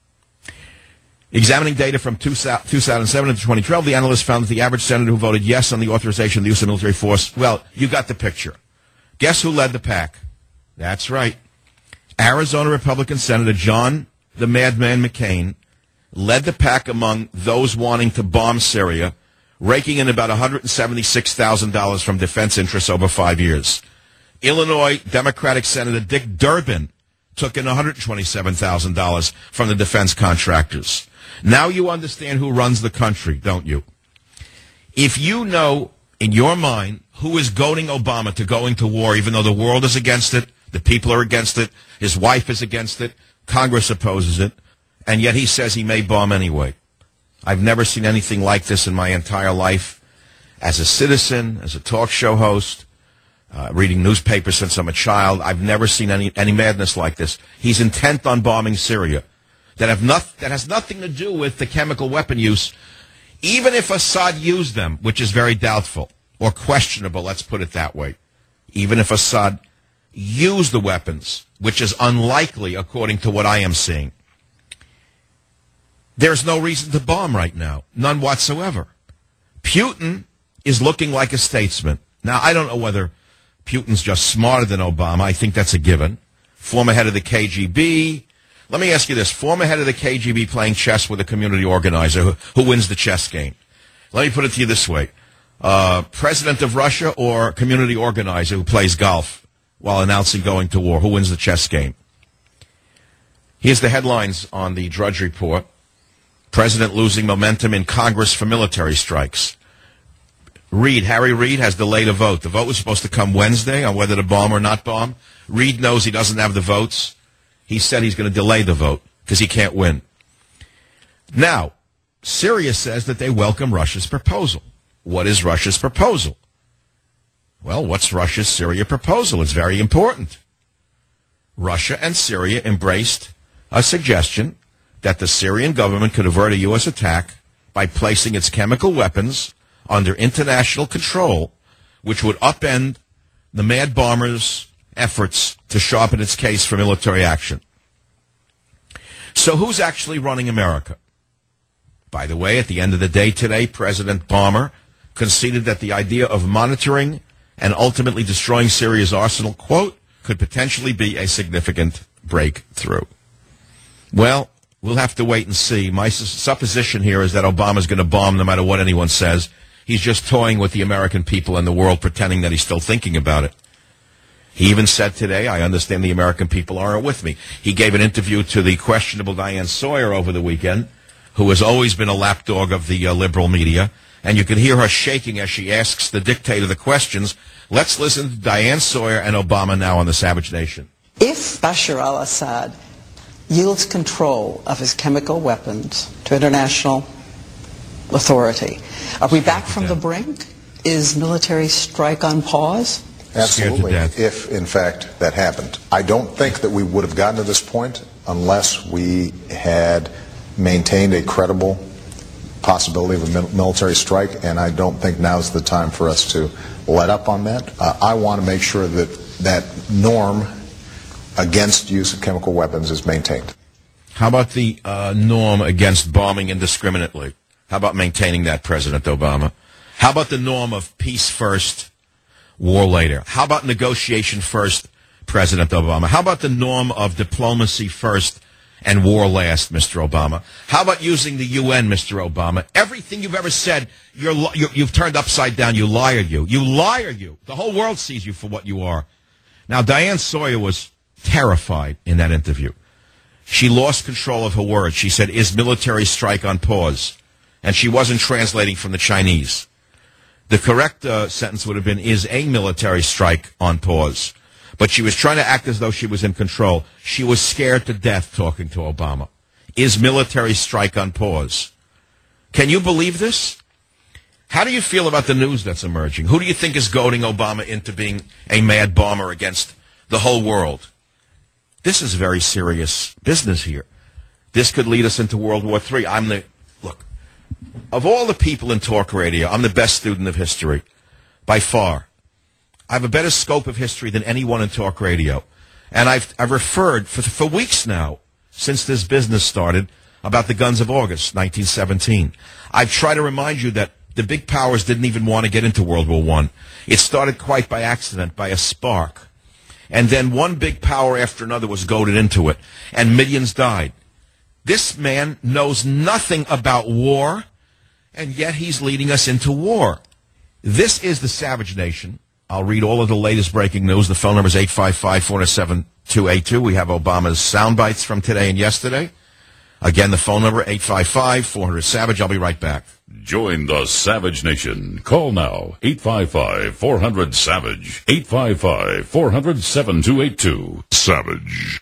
Examining data from two thousand seven to twenty twelve, the analysts found that the average senator who voted yes on the authorization of the use of military force, well, you got the picture. Guess who led the pack? That's right. Arizona Republican Senator John the Madman McCain led the pack among those wanting to bomb Syria, raking in about one hundred seventy-six thousand dollars from defense interests over five years. Illinois Democratic Senator Dick Durbin took in one hundred twenty-seven thousand dollars from the defense contractors. Now you understand who runs the country, don't you? If you know in your mind who is goading Obama to going to war, even though the world is against it, the people are against it, his wife is against it, Congress opposes it, and yet he says he may bomb anyway. I've never seen anything like this in my entire life. As a citizen, as a talk show host, uh, reading newspapers since I'm a child, I've never seen any, any madness like this. He's intent on bombing Syria. That, have not, that has nothing to do with the chemical weapon use. Even if Assad used them, which is very doubtful, or questionable, let's put it that way. Even if Assad used the weapons, which is unlikely according to what I am seeing, there's no reason to bomb right now. None whatsoever. Putin is looking like a statesman. Now, I don't know whether Putin's just smarter than Obama. I think that's a given. Former head of the K G B. Let me ask you this. Former head of the K G B playing chess with a community organizer who, who wins the chess game. Let me put it to you this way. Uh, president of Russia or community organizer who plays golf while announcing going to war. Who wins the chess game? Here's the headlines on the Drudge Report. President losing momentum in Congress for military strikes. Reid, Harry Reid has delayed a vote. The vote was supposed to come Wednesday on whether to bomb or not bomb. Reid knows he doesn't have the votes. He said he's going to delay the vote because he can't win. Now, Syria says that they welcome Russia's proposal. What is Russia's proposal? Well, what's Russia's Syria proposal? It's very important. Russia and Syria embraced a suggestion that the Syrian government could avert a U S attack by placing its chemical weapons under international control, which would upend the mad bombers' efforts to sharpen its case for military action. So who's actually running America? By the way, at the end of the day today, President Bomber conceded that the idea of monitoring and ultimately destroying Syria's arsenal, quote, could potentially be a significant breakthrough. Well, we'll have to wait and see. My supposition here is that Obama's going to bomb no matter what anyone says. He's just toying with the American people and the world, pretending that he's still thinking about it. He even said today, I understand the American people aren't with me. He gave an interview to the questionable Diane Sawyer over the weekend, who has always been a lapdog of the uh, liberal media, and you can hear her shaking as she asks the dictator the questions. Let's listen to Diane Sawyer and Obama now on the Savage Nation. If Bashar al-Assad yields control of his chemical weapons to international authority, are we back from the brink? Is military strike on pause? Absolutely, if in fact that happened. I don't think that we would have gotten to this point unless we had maintained a credible possibility of a military strike, and I don't think now's the time for us to let up on that. Uh, I want to make sure that that norm against use of chemical weapons is maintained. How about the uh, norm against bombing indiscriminately? How about maintaining that, President Obama? How about the norm of peace first, war later? How about negotiation first, President Obama? How about the norm of diplomacy first and war last, Mister Obama? How about using the U N, Mister Obama? Everything you've ever said, you're, you're, you've turned upside down. You liar, you. You liar, you. The whole world sees you for what you are. Now, Diane Sawyer was terrified in that interview. She lost control of her words. She said, is military strike on pause? And she wasn't translating from the Chinese. The correct uh, sentence would have been, is a military strike on pause? But she was trying to act as though she was in control. She was scared to death talking to Obama. Is military strike on pause? Can you believe this? How do you feel about the news that's emerging? Who do you think is goading Obama into being a mad bomber against the whole world? This is very serious business here. This could lead us into World War Three. I'm the, look, of all the people in talk radio, I'm the best student of history, by far. I have a better scope of history than anyone in talk radio. And I've, I've referred for, for weeks now, since this business started, about the guns of August, nineteen seventeen. I've tried to remind you that the big powers didn't even want to get into World War One. It started quite by accident, by a spark. And then one big power after another was goaded into it, and millions died. This man knows nothing about war, and yet he's leading us into war. This is the Savage Nation. I'll read all of the latest breaking news. The phone number is eight five five, four zero seven, two eight two. We have Obama's sound bites from today and yesterday. Again, the phone number, eight five five, four hundred, SAVAGE. I'll be right back. Join the Savage Nation. Call now, eight five five, four hundred, SAVAGE. eight five five, four hundred, seven two eight two. SAVAGE.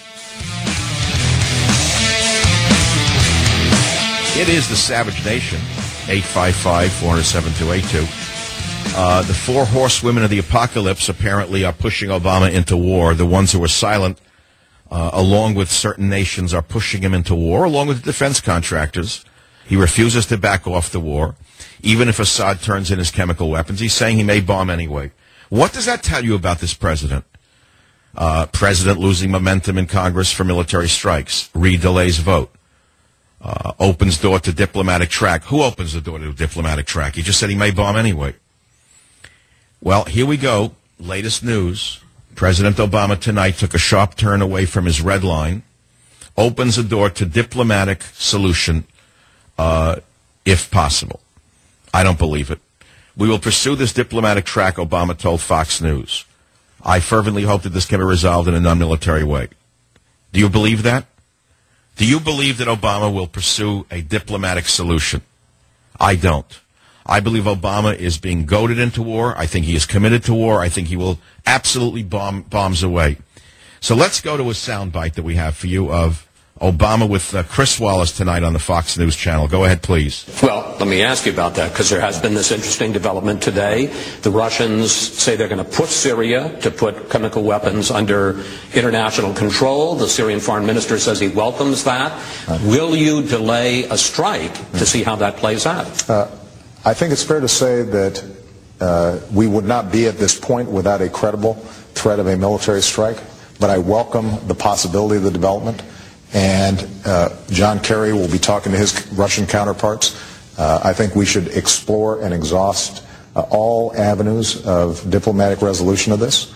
It is the Savage Nation, eight five five, four hundred, seven two eight two. Uh, the four horsewomen of the apocalypse apparently are pushing Obama into war. The ones who are silent, uh, along with certain nations, are pushing him into war, along with the defense contractors. He refuses to back off the war. Even if Assad turns in his chemical weapons, he's saying he may bomb anyway. What does that tell you about this president? Uh, president losing momentum in Congress for military strikes. Reid delays vote. Uh, opens door to diplomatic track. Who opens the door to diplomatic track? He just said he may bomb anyway. Well, here we go. Latest news. President Obama tonight took a sharp turn away from his red line. Opens the door to diplomatic solution, uh, if possible. I don't believe it. We will pursue this diplomatic track, Obama told Fox News. I fervently hope that this can be resolved in a non-military way. Do you believe that? Do you believe that Obama will pursue a diplomatic solution? I don't. I believe Obama is being goaded into war. I think he is committed to war. I think he will absolutely bomb bombs away. So let's go to a soundbite that we have for you of Obama with uh, Chris Wallace tonight on the Fox News channel. Go ahead, please. Well, let me ask you about that, because there has been this interesting development today. The Russians say they're going to push Syria to put chemical weapons under international control. The Syrian foreign minister says he welcomes that. Right. Will you delay a strike to see how that plays out? Uh, I think it's fair to say that uh, we would not be at this point without a credible threat of a military strike, but I welcome the possibility of the development. And uh, John Kerry will be talking to his Russian counterparts. Uh, I think we should explore and exhaust uh, all avenues of diplomatic resolution of this.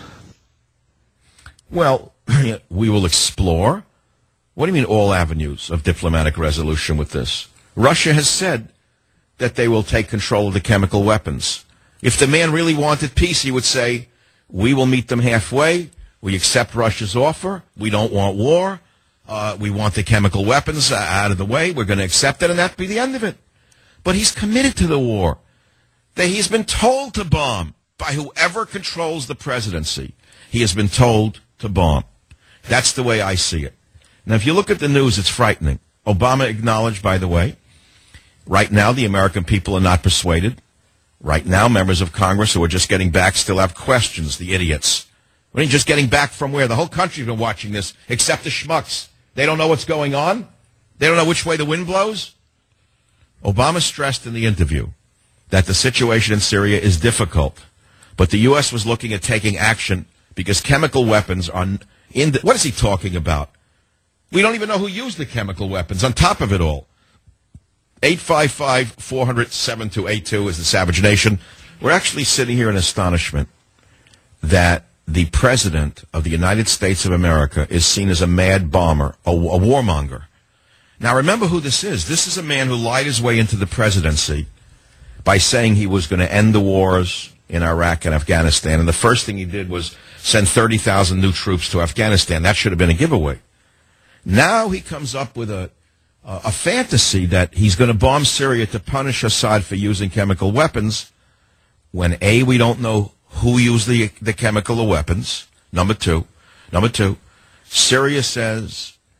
Well, we will explore. What do you mean all avenues of diplomatic resolution with this? Russia has said that they will take control of the chemical weapons. If the man really wanted peace, he would say, we will meet them halfway. We accept Russia's offer. We don't want war. Uh, we want the chemical weapons uh, out of the way. We're going to accept it, and that'd be the end of it. But he's committed to the war. That he's been told to bomb by whoever controls the presidency. He has been told to bomb. That's the way I see it. Now, if you look at the news, it's frightening. Obama acknowledged, by the way, right now the American people are not persuaded. Right now, members of Congress who are just getting back still have questions, the idiots. We're just getting back from where? The whole country's been watching this, except the schmucks. They don't know what's going on. They don't know which way the wind blows. Obama stressed in the interview that the situation in Syria is difficult, but the U S was looking at taking action because chemical weapons are in the, what is he talking about? We don't even know who used the chemical weapons on top of it all. eight five five, four hundred, seven two eight two is the Savage Nation. We're actually sitting here in astonishment that the President of the United States of America is seen as a mad bomber, a, a warmonger. Now, remember who this is. This is a man who lied his way into the presidency by saying he was going to end the wars in Iraq and Afghanistan, and the first thing he did was send thirty thousand new troops to Afghanistan. That should have been a giveaway. Now he comes up with a, a, a fantasy that he's going to bomb Syria to punish Assad for using chemical weapons when, A, we don't know who used the, the chemical weapons. Number two. Number two, Syria says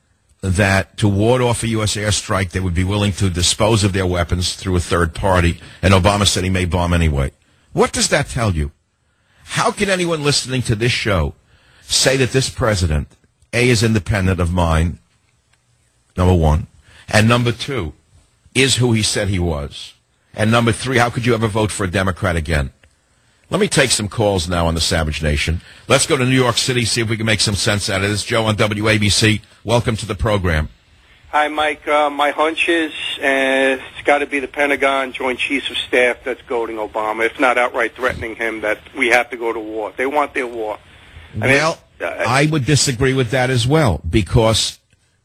that to ward off a U S airstrike, they would be willing to dispose of their weapons through a third party, and Obama said he may bomb anyway. What does that tell you? How can anyone listening to this show say that this president, A, is independent of mine, number one, and number two, is who he said he was, and number three, how could you ever vote for a Democrat again? Let me take some calls now on the Savage Nation. Let's go to New York City, see if we can make some sense out of this. Joe on W A B C, welcome to the program. Hi, Mike. Uh, my hunch is uh, it's got to be the Pentagon Joint Chiefs of Staff that's goading Obama, if not outright threatening him that we have to go to war. They want their war. I well, mean, uh, I would disagree with that as well, because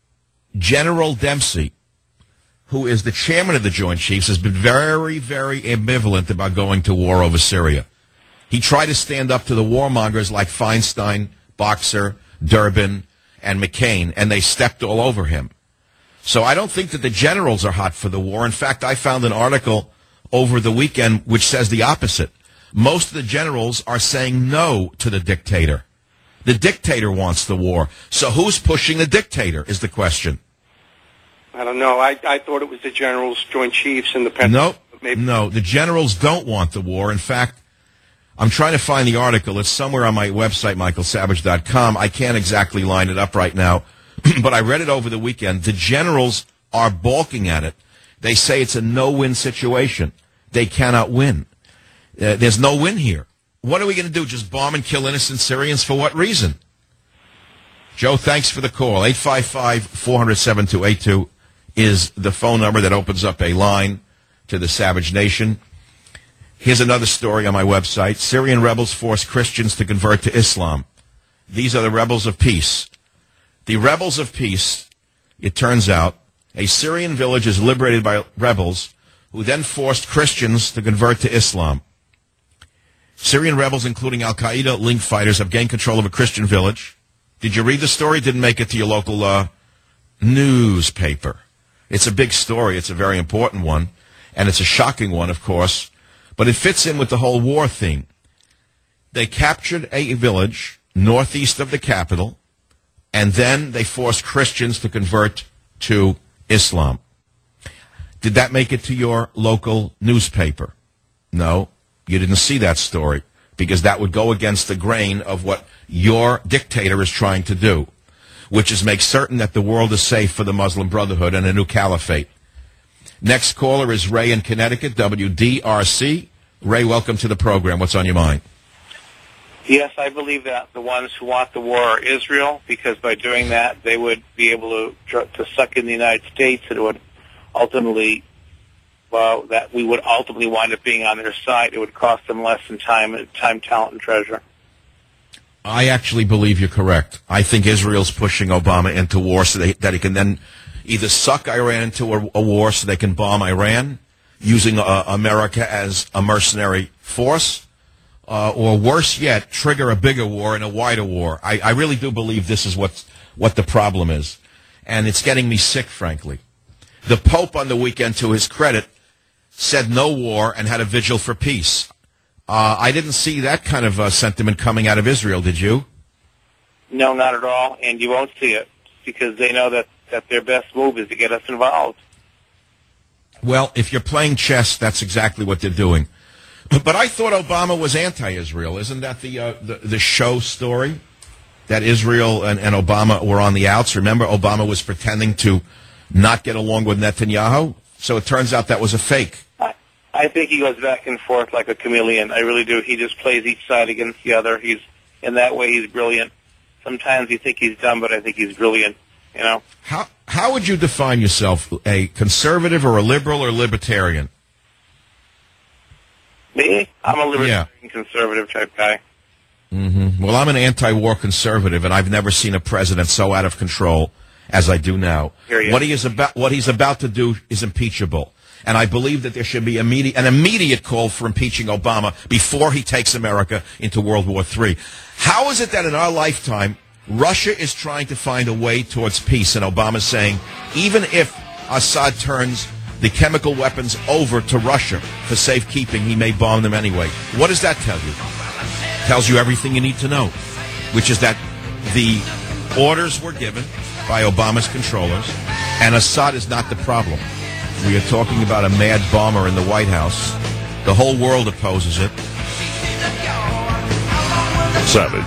General Dempsey, who is the chairman of the Joint Chiefs, has been very, very ambivalent about going to war over Syria. He tried to stand up to the warmongers like Feinstein, Boxer, Durbin, and McCain, and they stepped all over him. So I don't think that the generals are hot for the war. In fact, I found an article over the weekend which says the opposite. Most of the generals are saying no to the dictator. The dictator wants the war. So who's pushing the dictator is the question. I don't know. I, I thought it was the generals, Joint Chiefs, and the Pentagon. No, maybe. No, the generals don't want the war. In fact, I'm trying to find the article. It's somewhere on my website, michael savage dot com. I can't exactly line it up right now, but I read it over the weekend. The generals are balking at it. They say it's a no-win situation. They cannot win. Uh, there's no win here. What are we going to do, just bomb and kill innocent Syrians? For what reason? Joe, thanks for the call. eight five five, four hundred, seven two eight two is the phone number that opens up a line to the Savage Nation. Here's another story on my website. Syrian rebels force Christians to convert to Islam. These are the rebels of peace. The rebels of peace, it turns out, a Syrian village is liberated by rebels who then forced Christians to convert to Islam. Syrian rebels, including Al-Qaeda link fighters, have gained control of a Christian village. Did you read the story? Didn't make it to your local uh, newspaper. It's a big story. It's a very important one, and it's a shocking one, of course. But it fits in with the whole war thing. They captured a village northeast of the capital, and then they forced Christians to convert to Islam. Did that make it to your local newspaper? No, you didn't see that story, because that would go against the grain of what your dictator is trying to do, which is make certain that the world is safe for the Muslim Brotherhood and a new caliphate. Next caller is Ray in Connecticut, W D R C. Ray, welcome to the program. What's on your mind? Yes, I believe that the ones who want the war are Israel, because by doing that, they would be able to to suck in the United States, and it would ultimately, well, that we would ultimately wind up being on their side. It would cost them less in time, time, talent, and treasure. I actually believe you're correct. I think Israel's pushing Obama into war so they, that he can then either suck Iran into a, a war so they can bomb Iran, using uh, America as a mercenary force, uh, or worse yet, trigger a bigger war and a wider war. I, I really do believe this is what, what the problem is. And it's getting me sick, frankly. The Pope on the weekend, to his credit, said no war and had a vigil for peace. Uh, I didn't see that kind of uh, sentiment coming out of Israel, did you? No, not at all, and you won't see it, because they know that, that their best move is to get us involved. Well, if you're playing chess, that's exactly what they're doing. But I thought Obama was anti-Israel. Isn't that the uh, the, the show story? That Israel and, and Obama were on the outs. Remember, Obama was pretending to not get along with Netanyahu? So it turns out that was a fake. I, I think he goes back and forth like a chameleon. I really do. He just plays each side against the other. He's in that way, he's brilliant. Sometimes you think he's dumb, but I think he's brilliant, you know? How how would you define yourself? A conservative or a liberal or libertarian? Me? I'm a libertarian, yeah. conservative type guy. Mm-hmm. Well, I'm an anti-war conservative, and I've never seen a president so out of control as I do now. What he is about, what he's about to do is impeachable. And I believe that there should be immediate, an immediate call for impeaching Obama before he takes America into World War Three. How is it that in our lifetime, Russia is trying to find a way towards peace, and Obama's saying, even if Assad turns the chemical weapons over to Russia for safekeeping, he may bomb them anyway? What does that tell you? Tells you everything you need to know, which is that the Orders were given by Obama's controllers, and Assad is not the problem. We are talking about a mad bomber in the White House. The whole world opposes it. Savage.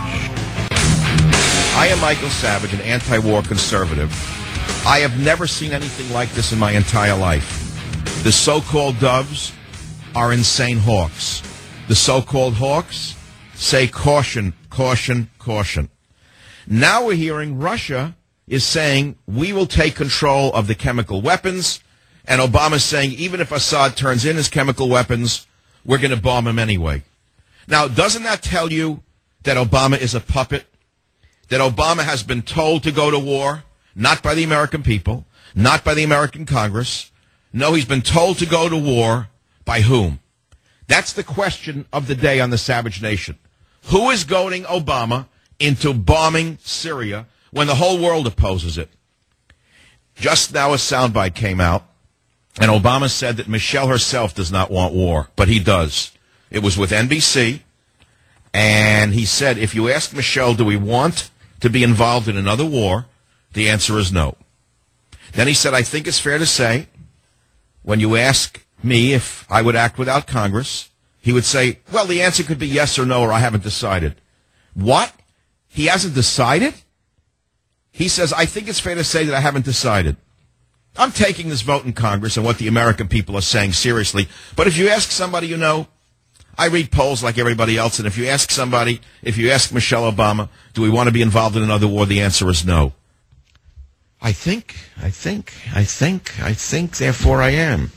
I am Michael Savage, an anti-war conservative. I have never seen anything like this in my entire life. The so-called doves are insane hawks. The so-called hawks say caution, caution, caution. Now we're hearing Russia is saying we will take control of the chemical weapons, and Obama's saying even if Assad turns in his chemical weapons, we're going to bomb him anyway. Now, doesn't that tell you that Obama is a puppet? That Obama has been told to go to war, not by the American people, not by the American Congress. No, he's been told to go to war by whom? That's the question of the day on the Savage Nation. Who is goading Obama into bombing Syria when the whole world opposes it? Just now a soundbite came out, and Obama said that Michelle herself does not want war, but he does. It was with N B C, and he said, if you ask Michelle, do we want to be involved in another war, the answer is no. Then he said, I think it's fair to say, when you ask me if I would act without Congress, he would say, well, the answer could be yes or no, or I haven't decided. What? He hasn't decided? He says, I think it's fair to say that I haven't decided. I'm taking this vote in Congress and what the American people are saying seriously. But if you ask somebody you know, I read polls like everybody else, and if you ask somebody, if you ask Michelle Obama, do we want to be involved in another war, the answer is no. I think, I think, I think, I think, therefore I am.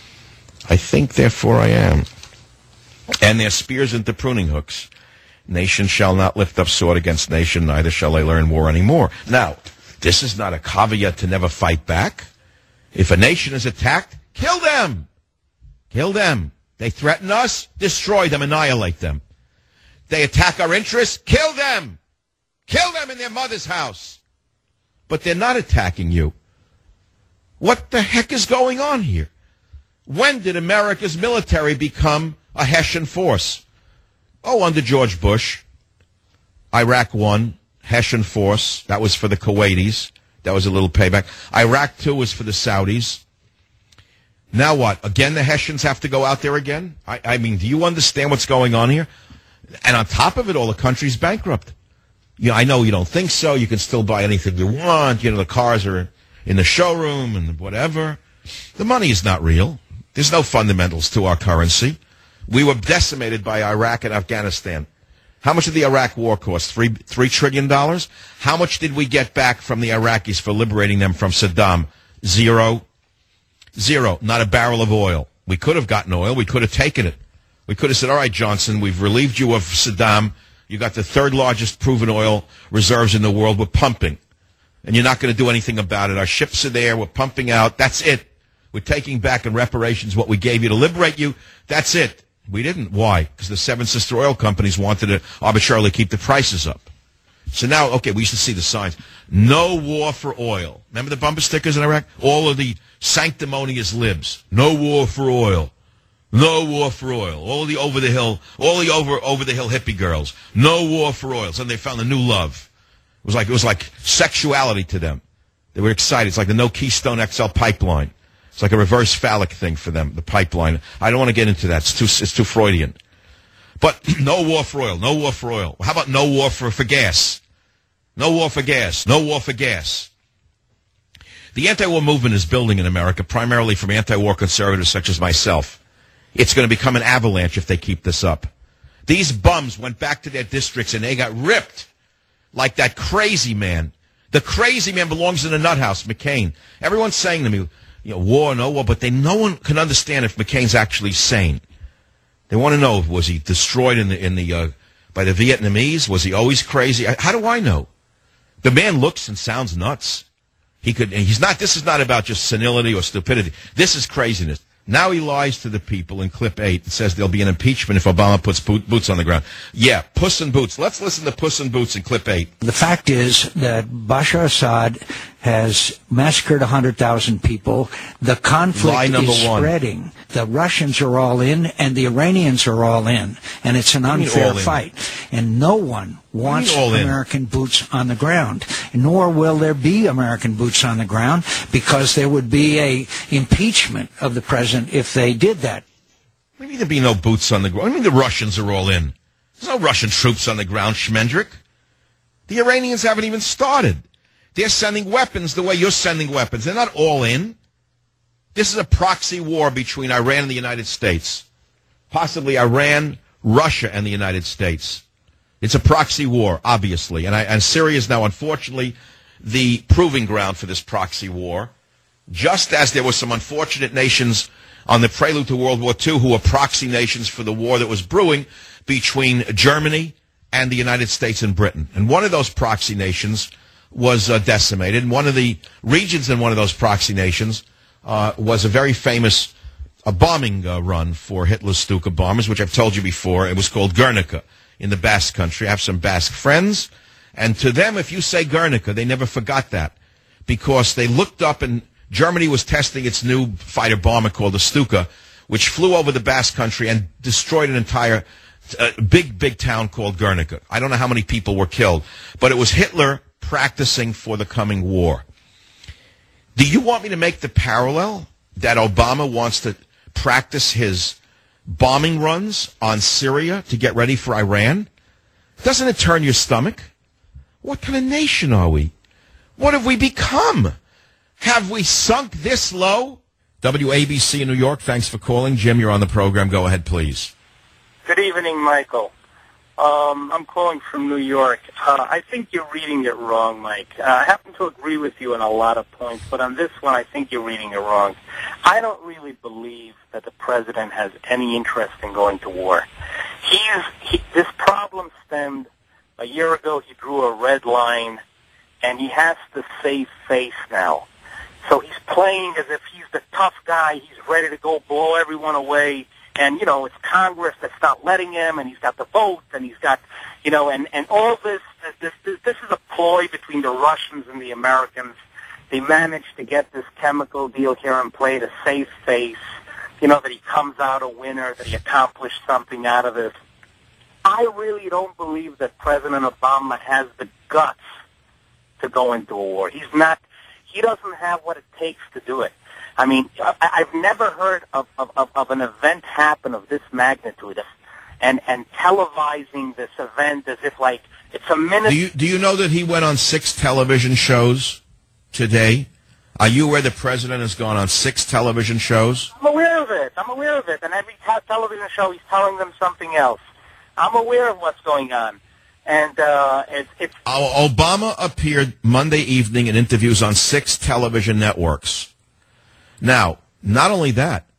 I think, therefore I am. And their spears into pruning hooks. Nation shall not lift up sword against nation, neither shall they learn war anymore. Now, this is not a caveat to never fight back. If a nation is attacked, kill them. Kill them. They threaten us, destroy them, annihilate them. They attack our interests, kill them. Kill them in their mother's house. But they're not attacking you. What the heck is going on here? When did America's military become a Hessian force? Oh, under George Bush. Iraq one, Hessian force. That was for the Kuwaitis. That was a little payback. Iraq two was for the Saudis. Now what? Again, the Hessians have to go out there again? I, I mean, do you understand what's going on here? And on top of it all, the country's bankrupt. You know, I know you don't think so. You can still buy anything you want. You know, the cars are in the showroom and whatever. The money is not real. There's no fundamentals to our currency. We were decimated by Iraq and Afghanistan. How much did the Iraq war cost? Three, three trillion dollars? How much did we get back from the Iraqis for liberating them from Saddam? Zero. Zero. Not a barrel of oil. We could have gotten oil. We could have taken it. We could have said, all right, Johnson, we've relieved you of Saddam. You got the third largest proven oil reserves in the world. We're pumping. And you're not going to do anything about it. Our ships are there. We're pumping out. That's it. We're taking back in reparations what we gave you to liberate you. That's it. We didn't. Why? Because the seven sister oil companies wanted to arbitrarily keep the prices up. So now, okay, we should see the signs. No war for oil. Remember the bumper stickers in Iraq? All of the sanctimonious libs. No war for oil. No war for oil. All of the over-the-hill, all the over, over-the-hill hippie girls. No war for oil. So they found a new love. It was like, it was like sexuality to them. They were excited. It's like the no Keystone X L pipeline. It's like a reverse phallic thing for them, the pipeline. I don't want to get into that. It's too, it's too Freudian. But no war for oil. No war for oil. How about no war for, for gas? No war for gas. No war for gas. The anti-war movement is building in America, primarily from anti-war conservatives such as myself. It's going to become an avalanche if they keep this up. These bums went back to their districts and they got ripped like that crazy man. The crazy man belongs in the nut house, McCain. Everyone's saying to me, you know, war, no war, but they, no one can understand if McCain's actually sane. They want to know, was he destroyed in the, in the, uh, by the Vietnamese? Was he always crazy? How do I know? The man looks and sounds nuts. He could, and he's not, this is not about just senility or stupidity. This is craziness. Now he lies to the people in clip eight and says there'll be an impeachment if Obama puts boot, boots on the ground. Yeah, Puss in Boots. Let's listen to Puss in Boots in clip eight. The fact is that Bashar Assad has massacred one hundred thousand people. The conflict Lie number is one. spreading. The Russians are all in, and the Iranians are all in, and it's an What do you mean unfair all in? fight. And no one wants all in? American boots on the ground, nor will there be American boots on the ground, because there would be a impeachment of the president if they did that. What do you mean there'd be no boots on the ground? What do you mean the Russians are all in? There's no Russian troops on the ground, Schmendrick. The Iranians haven't even started. They're sending weapons the way you're sending weapons. They're not all in. This is a proxy war between Iran and the United States. Possibly Iran, Russia, and the United States. It's a proxy war, obviously. And, I, and Syria is now, unfortunately, the proving ground for this proxy war. Just as there were some unfortunate nations on the prelude to World War Two who were proxy nations for the war that was brewing between Germany and the United States and Britain. And one of those proxy nations was uh, decimated. And one of the regions in one of those proxy nations uh, was a very famous uh, bombing uh, run for Hitler's Stuka bombers, which I've told you before. It was called Guernica in the Basque country. I have some Basque friends. And to them, if you say Guernica, they never forgot that, because they looked up and Germany was testing its new fighter bomber called the Stuka, which flew over the Basque country and destroyed an entire uh, big, big town called Guernica. I don't know how many people were killed, but it was Hitler practicing for the coming war. Do you want me to make the parallel that Obama wants to practice his bombing runs on Syria to get ready for Iran? Doesn't it turn your stomach? What kind of nation are we? What have we become? Have we sunk this low? W A B C in New York, thanks for calling. Jim, you're on the program. Go ahead, please. Good evening, Michael. Um, I'm calling from New York. Uh, I think you're reading it wrong, Mike. Uh, I happen to agree with you on a lot of points, but on this one, I think you're reading it wrong. I don't really believe that the president has any interest in going to war. He's, he, this problem stemmed a year ago. He drew a red line, and he has to save face now. So he's playing as if he's the tough guy. He's ready to go blow everyone away. And, you know, it's Congress that's not letting him, and he's got the votes, and he's got, you know, and, and all this, this, this, this is a ploy between the Russians and the Americans. They managed to get this chemical deal here in play to save face, you know, that he comes out a winner, that he accomplished something out of this. I really don't believe that President Obama has the guts to go into a war. He's not, he doesn't have what it takes to do it. I mean, I, I've never heard of, of, of, of an event happen of this magnitude, and and televising this event as if like it's a minute. Do you do you know that he went on six television shows today? Are you aware the president has gone on six television shows? I'm aware of it. I'm aware of it. And every te- television show, he's telling them something else. I'm aware of what's going on. And uh, it's, it's Obama appeared Monday evening in interviews on six television networks. Now, not only that,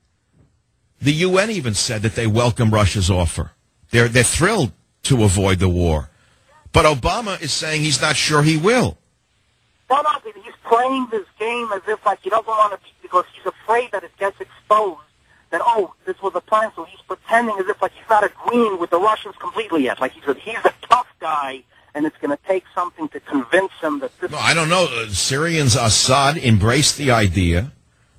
the U N even said that they welcome Russia's offer. They're they're thrilled to avoid the war. But Obama is saying he's not sure he will. No, no, he's playing this game as if like he doesn't want to, because he's afraid that it gets exposed. That, oh, this was a plan, so he's pretending as if like he's not agreeing with the Russians completely yet. Like he's a, he's a tough guy, and it's going to take something to convince him that this... No, I don't know. Uh, Syrians, Assad embraced the idea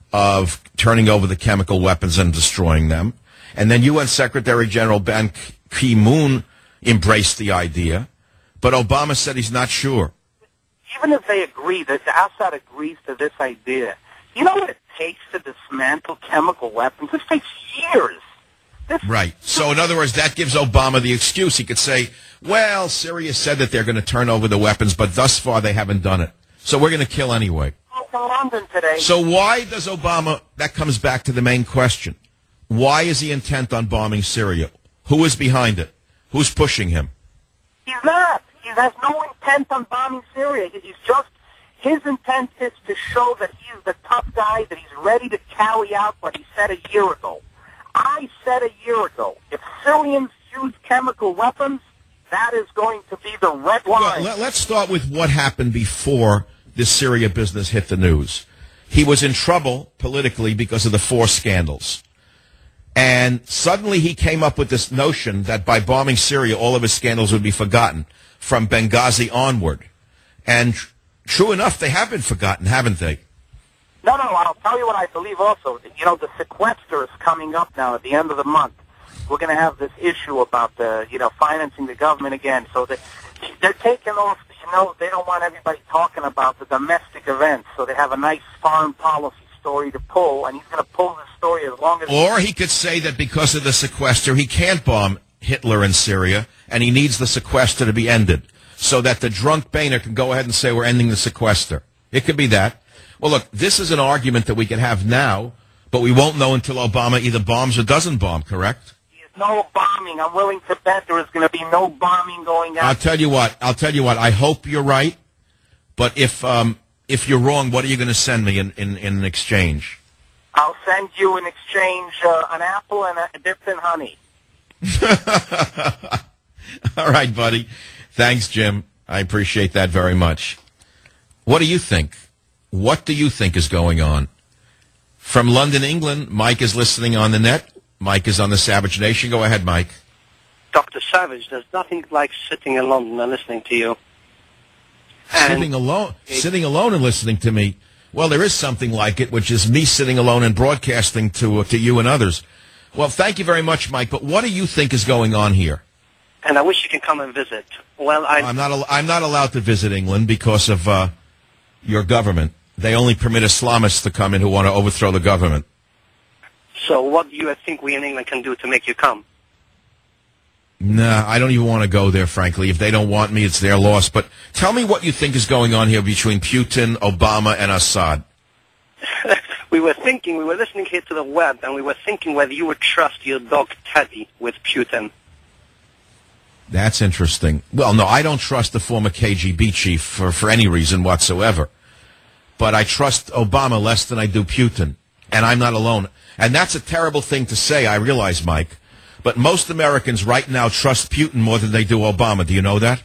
of turning over the chemical weapons and destroying them. And then U N Secretary General Ban Ki-moon embraced the idea. But Obama said he's not sure. Even if they agree, that Assad agrees to this idea, you know what it takes to dismantle chemical weapons? This takes years. This Right. So, in other words, that gives Obama the excuse. He could say, well, Syria said that they're going to turn over the weapons, but thus far they haven't done it. So we're going to kill anyway. London today. So why does Obama, that comes back to the main question, why is he intent on bombing Syria? Who is behind it? Who's pushing him? He's not. He has no intent on bombing Syria. He's just, his intent is to show that he's the tough guy, that he's ready to carry out what he said a year ago. I said a year ago, if Syrians use chemical weapons, that is going to be the red line. Well, let's start with what happened before this Syria business hit the news. He was in trouble politically because of the four scandals. And suddenly he came up with this notion that by bombing Syria, all of his scandals would be forgotten from Benghazi onward. And true enough, they have been forgotten, haven't they? No, no, I'll tell you what I believe also. You know, the sequester is coming up now at the end of the month. We're going to have this issue about the, you know, financing the government again. So they, they're taking off, you know, they don't want everybody talking about the domestic events. So they have a nice foreign policy story to pull, and he's going to pull the story as long as... Or he could say that because of the sequester, he can't bomb Hitler in Syria, and he needs the sequester to be ended, so that the drunk Boehner can go ahead and say we're ending the sequester. It could be that. Well, look, this is an argument that we can have now, but we won't know until Obama either bombs or doesn't bomb, correct? No bombing. I'm willing to bet there is going to be no bombing going on. I'll tell you what. I'll tell you what. I hope you're right, but if um, if you're wrong, what are you going to send me in, in, in exchange? I'll send you in exchange uh, an apple and a dipped in honey. All right, buddy. Thanks, Jim. I appreciate that very much. What do you think? What do you think is going on? From London, England, Mike is listening on the net. Mike is on the Savage Nation. Go ahead, Mike. Doctor Savage, there's nothing like sitting in London and listening to you. And sitting alone, sitting alone and listening to me. Well, there is something like it, which is me sitting alone and broadcasting to uh, to you and others. Well, thank you very much, Mike. But what do you think is going on here? And I wish you can come and visit. Well, I... I'm not. Al- I'm not allowed to visit England because of uh, your government. They only permit Islamists to come in who want to overthrow the government. So what do you think we in England can do to make you come? Nah, I don't even want to go there, frankly. If they don't want me, it's their loss. But tell me what you think is going on here between Putin, Obama, and Assad. We were thinking, we were listening here to the web, and we were thinking whether you would trust your dog Teddy with Putin. That's interesting. Well, no, I don't trust the former K G B chief for, for any reason whatsoever. But I trust Obama less than I do Putin. And I'm not alone. And that's a terrible thing to say, I realize, Mike. But most Americans right now trust Putin more than they do Obama. Do you know that?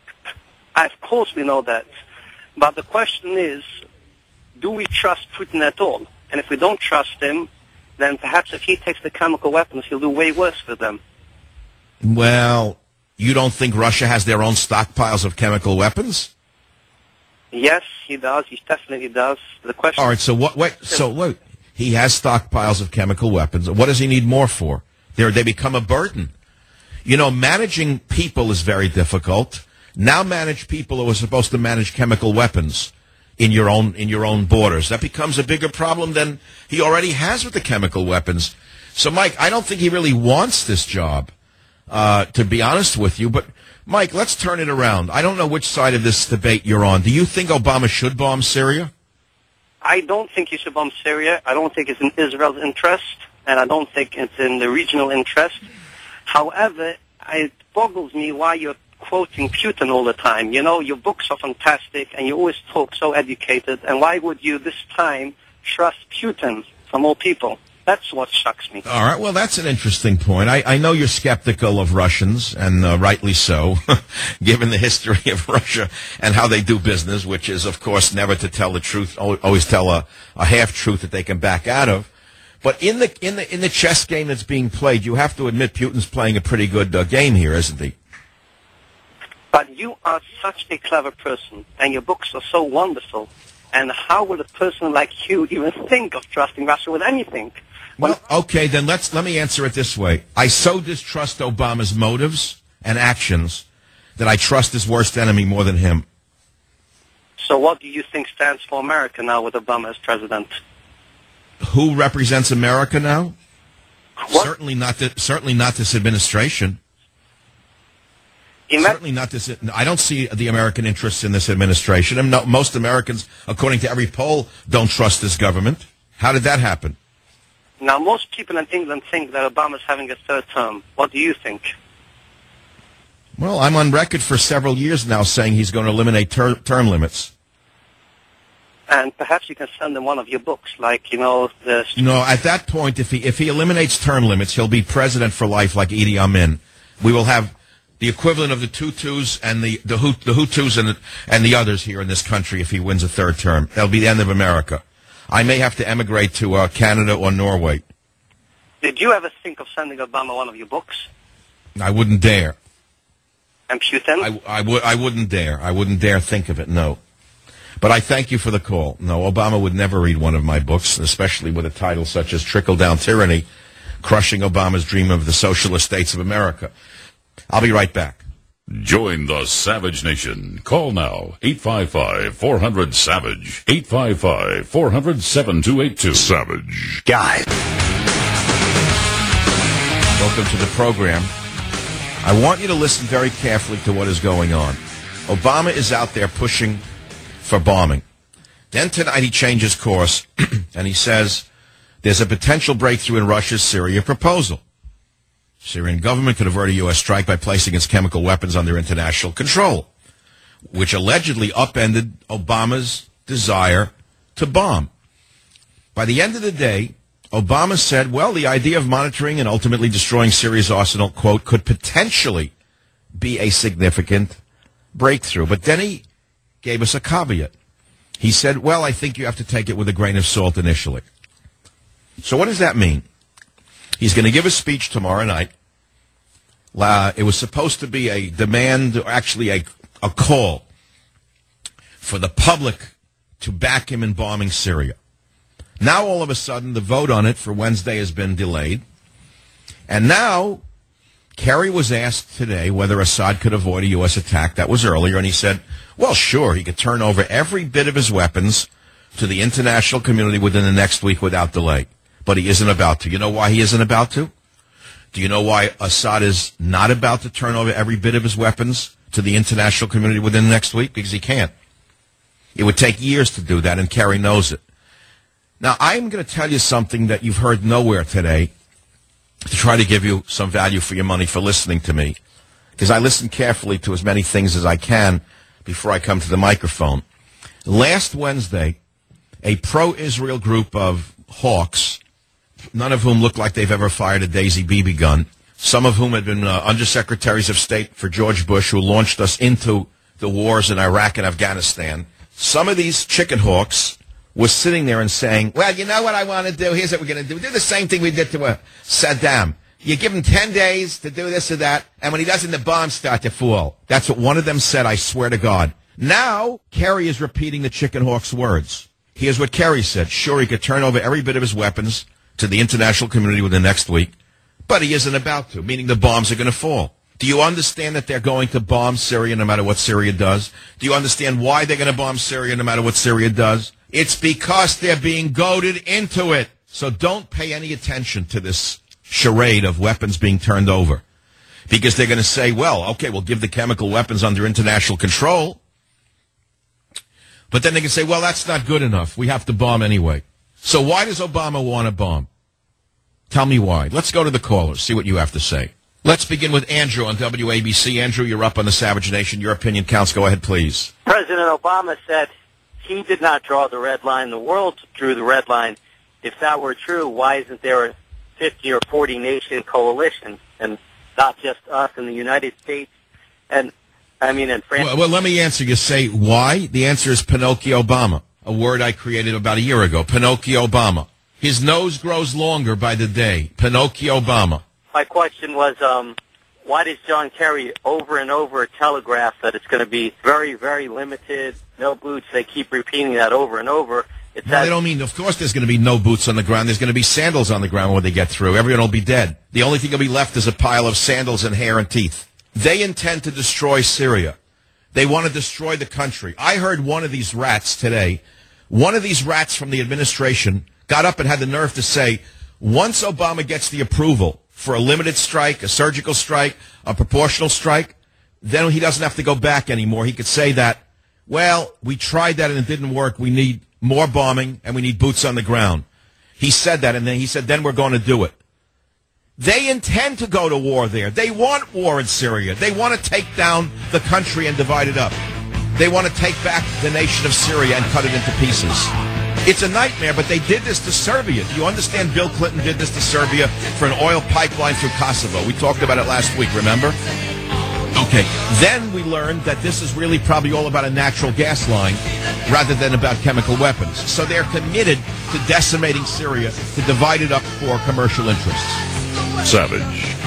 Of course we know that. But the question is, do we trust Putin at all? And if we don't trust him, then perhaps if he takes the chemical weapons, he'll do way worse for them. Well, you don't think Russia has their own stockpiles of chemical weapons? Yes, he does. He definitely does. The question... All right, so what? Wait, so wait. He has stockpiles of chemical weapons. What does he need more for? They're, they become a burden. You know, managing people is very difficult. Now manage people who are supposed to manage chemical weapons in your own in your own borders. That becomes a bigger problem than he already has with the chemical weapons. So, Mike, I don't think he really wants this job, uh, to be honest with you. But, Mike, let's turn it around. I don't know which side of this debate you're on. Do you think Obama should bomb Syria? I don't think he should bomb Syria. I don't think it's in Israel's interest, and I don't think it's in the regional interest. However, it boggles me why you're quoting Putin all the time. You know, your books are fantastic, and you always talk so educated, and why would you this time trust Putin from all people? That's what shocks me. All right, well, that's an interesting point. I, I know you're skeptical of Russians, and uh, rightly so, given the history of Russia and how they do business, which is, of course, never to tell the truth, always tell a, a half-truth that they can back out of. But in the in the in the chess game that's being played, you have to admit Putin's playing a pretty good uh, game here, isn't he? But you are such a clever person, and your books are so wonderful. And how would a person like you even think of trusting Russia with anything? Well, okay, then let's let me answer it this way. I so distrust Obama's motives and actions that I trust his worst enemy more than him. So what do you think stands for America now with Obama as president? Who represents America now? What? Certainly not the, certainly not this administration. Ima- certainly not this. I don't see the American interests in this administration. And no, most Americans, according to every poll, don't trust this government. How did that happen? Now, most people in England think that Obama's having a third term. What do you think? Well, I'm on record for several years now saying he's going to eliminate ter- term limits. And perhaps you can send him one of your books, like, you know, the... No, at that point, if he if he eliminates term limits, he'll be president for life like Idi Amin. We will have the equivalent of the Tutus and the the, Hut, the Hutus and the, and the others here in this country if he wins a third term. That'll be the end of America. I may have to emigrate to uh, Canada or Norway. Did you ever think of sending Obama one of your books? I wouldn't dare. And Putin? I, I, would, I wouldn't dare. I wouldn't dare think of it, no. But I thank you for the call. No, Obama would never read one of my books, especially with a title such as Trickle-Down Tyranny, Crushing Obama's Dream of the Socialist States of America. I'll be right back. Join the Savage Nation. Call now, eight five five, four hundred, SAVAGE, eight five five, four hundred, seven two eight two. Savage. Guys. Welcome to the program. I want you to listen very carefully to what is going on. Obama is out there pushing for bombing. Then tonight he changes course, and he says there's a potential breakthrough in Russia's Syria proposal. Syrian government could avert a U S strike by placing its chemical weapons under international control, which allegedly upended Obama's desire to bomb. By the end of the day, Obama said, well, the idea of monitoring and ultimately destroying Syria's arsenal, quote, could potentially be a significant breakthrough. But then he gave us a caveat. He said, well, I think you have to take it with a grain of salt initially. So what does that mean? He's going to give a speech tomorrow night. Uh, it was supposed to be a demand, or actually a, a call for the public to back him in bombing Syria. Now, all of a sudden, the vote on it for Wednesday has been delayed. And now, Kerry was asked today whether Assad could avoid a U S attack. That was earlier, and he said, well, sure, he could turn over every bit of his weapons to the international community within the next week without delay. But he isn't about to. You know why he isn't about to? Do you know why Assad is not about to turn over every bit of his weapons to the international community within the next week? Because he can't. It would take years to do that, and Kerry knows it. Now, I'm going to tell you something that you've heard nowhere today to try to give you some value for your money for listening to me, because I listen carefully to as many things as I can before I come to the microphone. Last Wednesday, a pro-Israel group of hawks, none of whom look like they've ever fired a Daisy B B gun, some of whom had been uh, undersecretaries of state for George Bush, who launched us into the wars in Iraq and Afghanistan. Some of these chicken hawks was sitting there and saying, well, you know what I want to do? Here's what we're going to do. Do the same thing we did to uh, Saddam. You give him ten days to do this or that, and when he doesn't, the bombs start to fall. That's what one of them said, I swear to God. Now, Kerry is repeating the chicken hawk's words. Here's what Kerry said. Sure, he could turn over every bit of his weapons to the international community within the next week, but he isn't about to, meaning the bombs are going to fall. Do you understand that they're going to bomb Syria no matter what Syria does? Do you understand why they're going to bomb Syria no matter what Syria does? It's because they're being goaded into it. So don't pay any attention to this charade of weapons being turned over, because they're going to say, well, okay, we'll give the chemical weapons under international control. But then they can say, well, that's not good enough. We have to bomb anyway. So why does Obama want to bomb? Tell me why. Let's go to the callers, see what you have to say. Let's begin with Andrew on W A B C. Andrew, you're up on the Savage Nation. Your opinion counts. Go ahead, please. President Obama said he did not draw the red line. The world drew the red line. If that were true, why isn't there a fifty or forty nation coalition and not just us in the United States and, I mean, in France? Well, well, let me answer. You say why? The answer is Pinocchio Obama, a word I created about a year ago. Pinocchio Obama. His nose grows longer by the day. Pinocchio Obama. My question was, um, why does John Kerry over and over telegraph that it's going to be very, very limited, no boots? They keep repeating that over and over. It's no, they don't mean, of course there's going to be no boots on the ground. There's going to be sandals on the ground when they get through. Everyone will be dead. The only thing that will be left is a pile of sandals and hair and teeth. They intend to destroy Syria. They want to destroy the country. I heard one of these rats today, one of these rats from the administration got up and had the nerve to say, once Obama gets the approval for a limited strike, a surgical strike, a proportional strike, then he doesn't have to go back anymore. He could say that, well, we tried that and it didn't work. We need more bombing and we need boots on the ground. He said that, and then he said, then we're going to do it. They intend to go to war there. They want war in Syria. They want to take down the country and divide it up. They want to take back the nation of Syria and cut it into pieces. It's a nightmare, but they did this to Serbia. Do you understand Bill Clinton did this to Serbia for an oil pipeline through Kosovo? We talked about it last week, remember? Okay. Then we learned that this is really probably all about a natural gas line rather than about chemical weapons. So they're committed to decimating Syria to divide it up for commercial interests. Savage.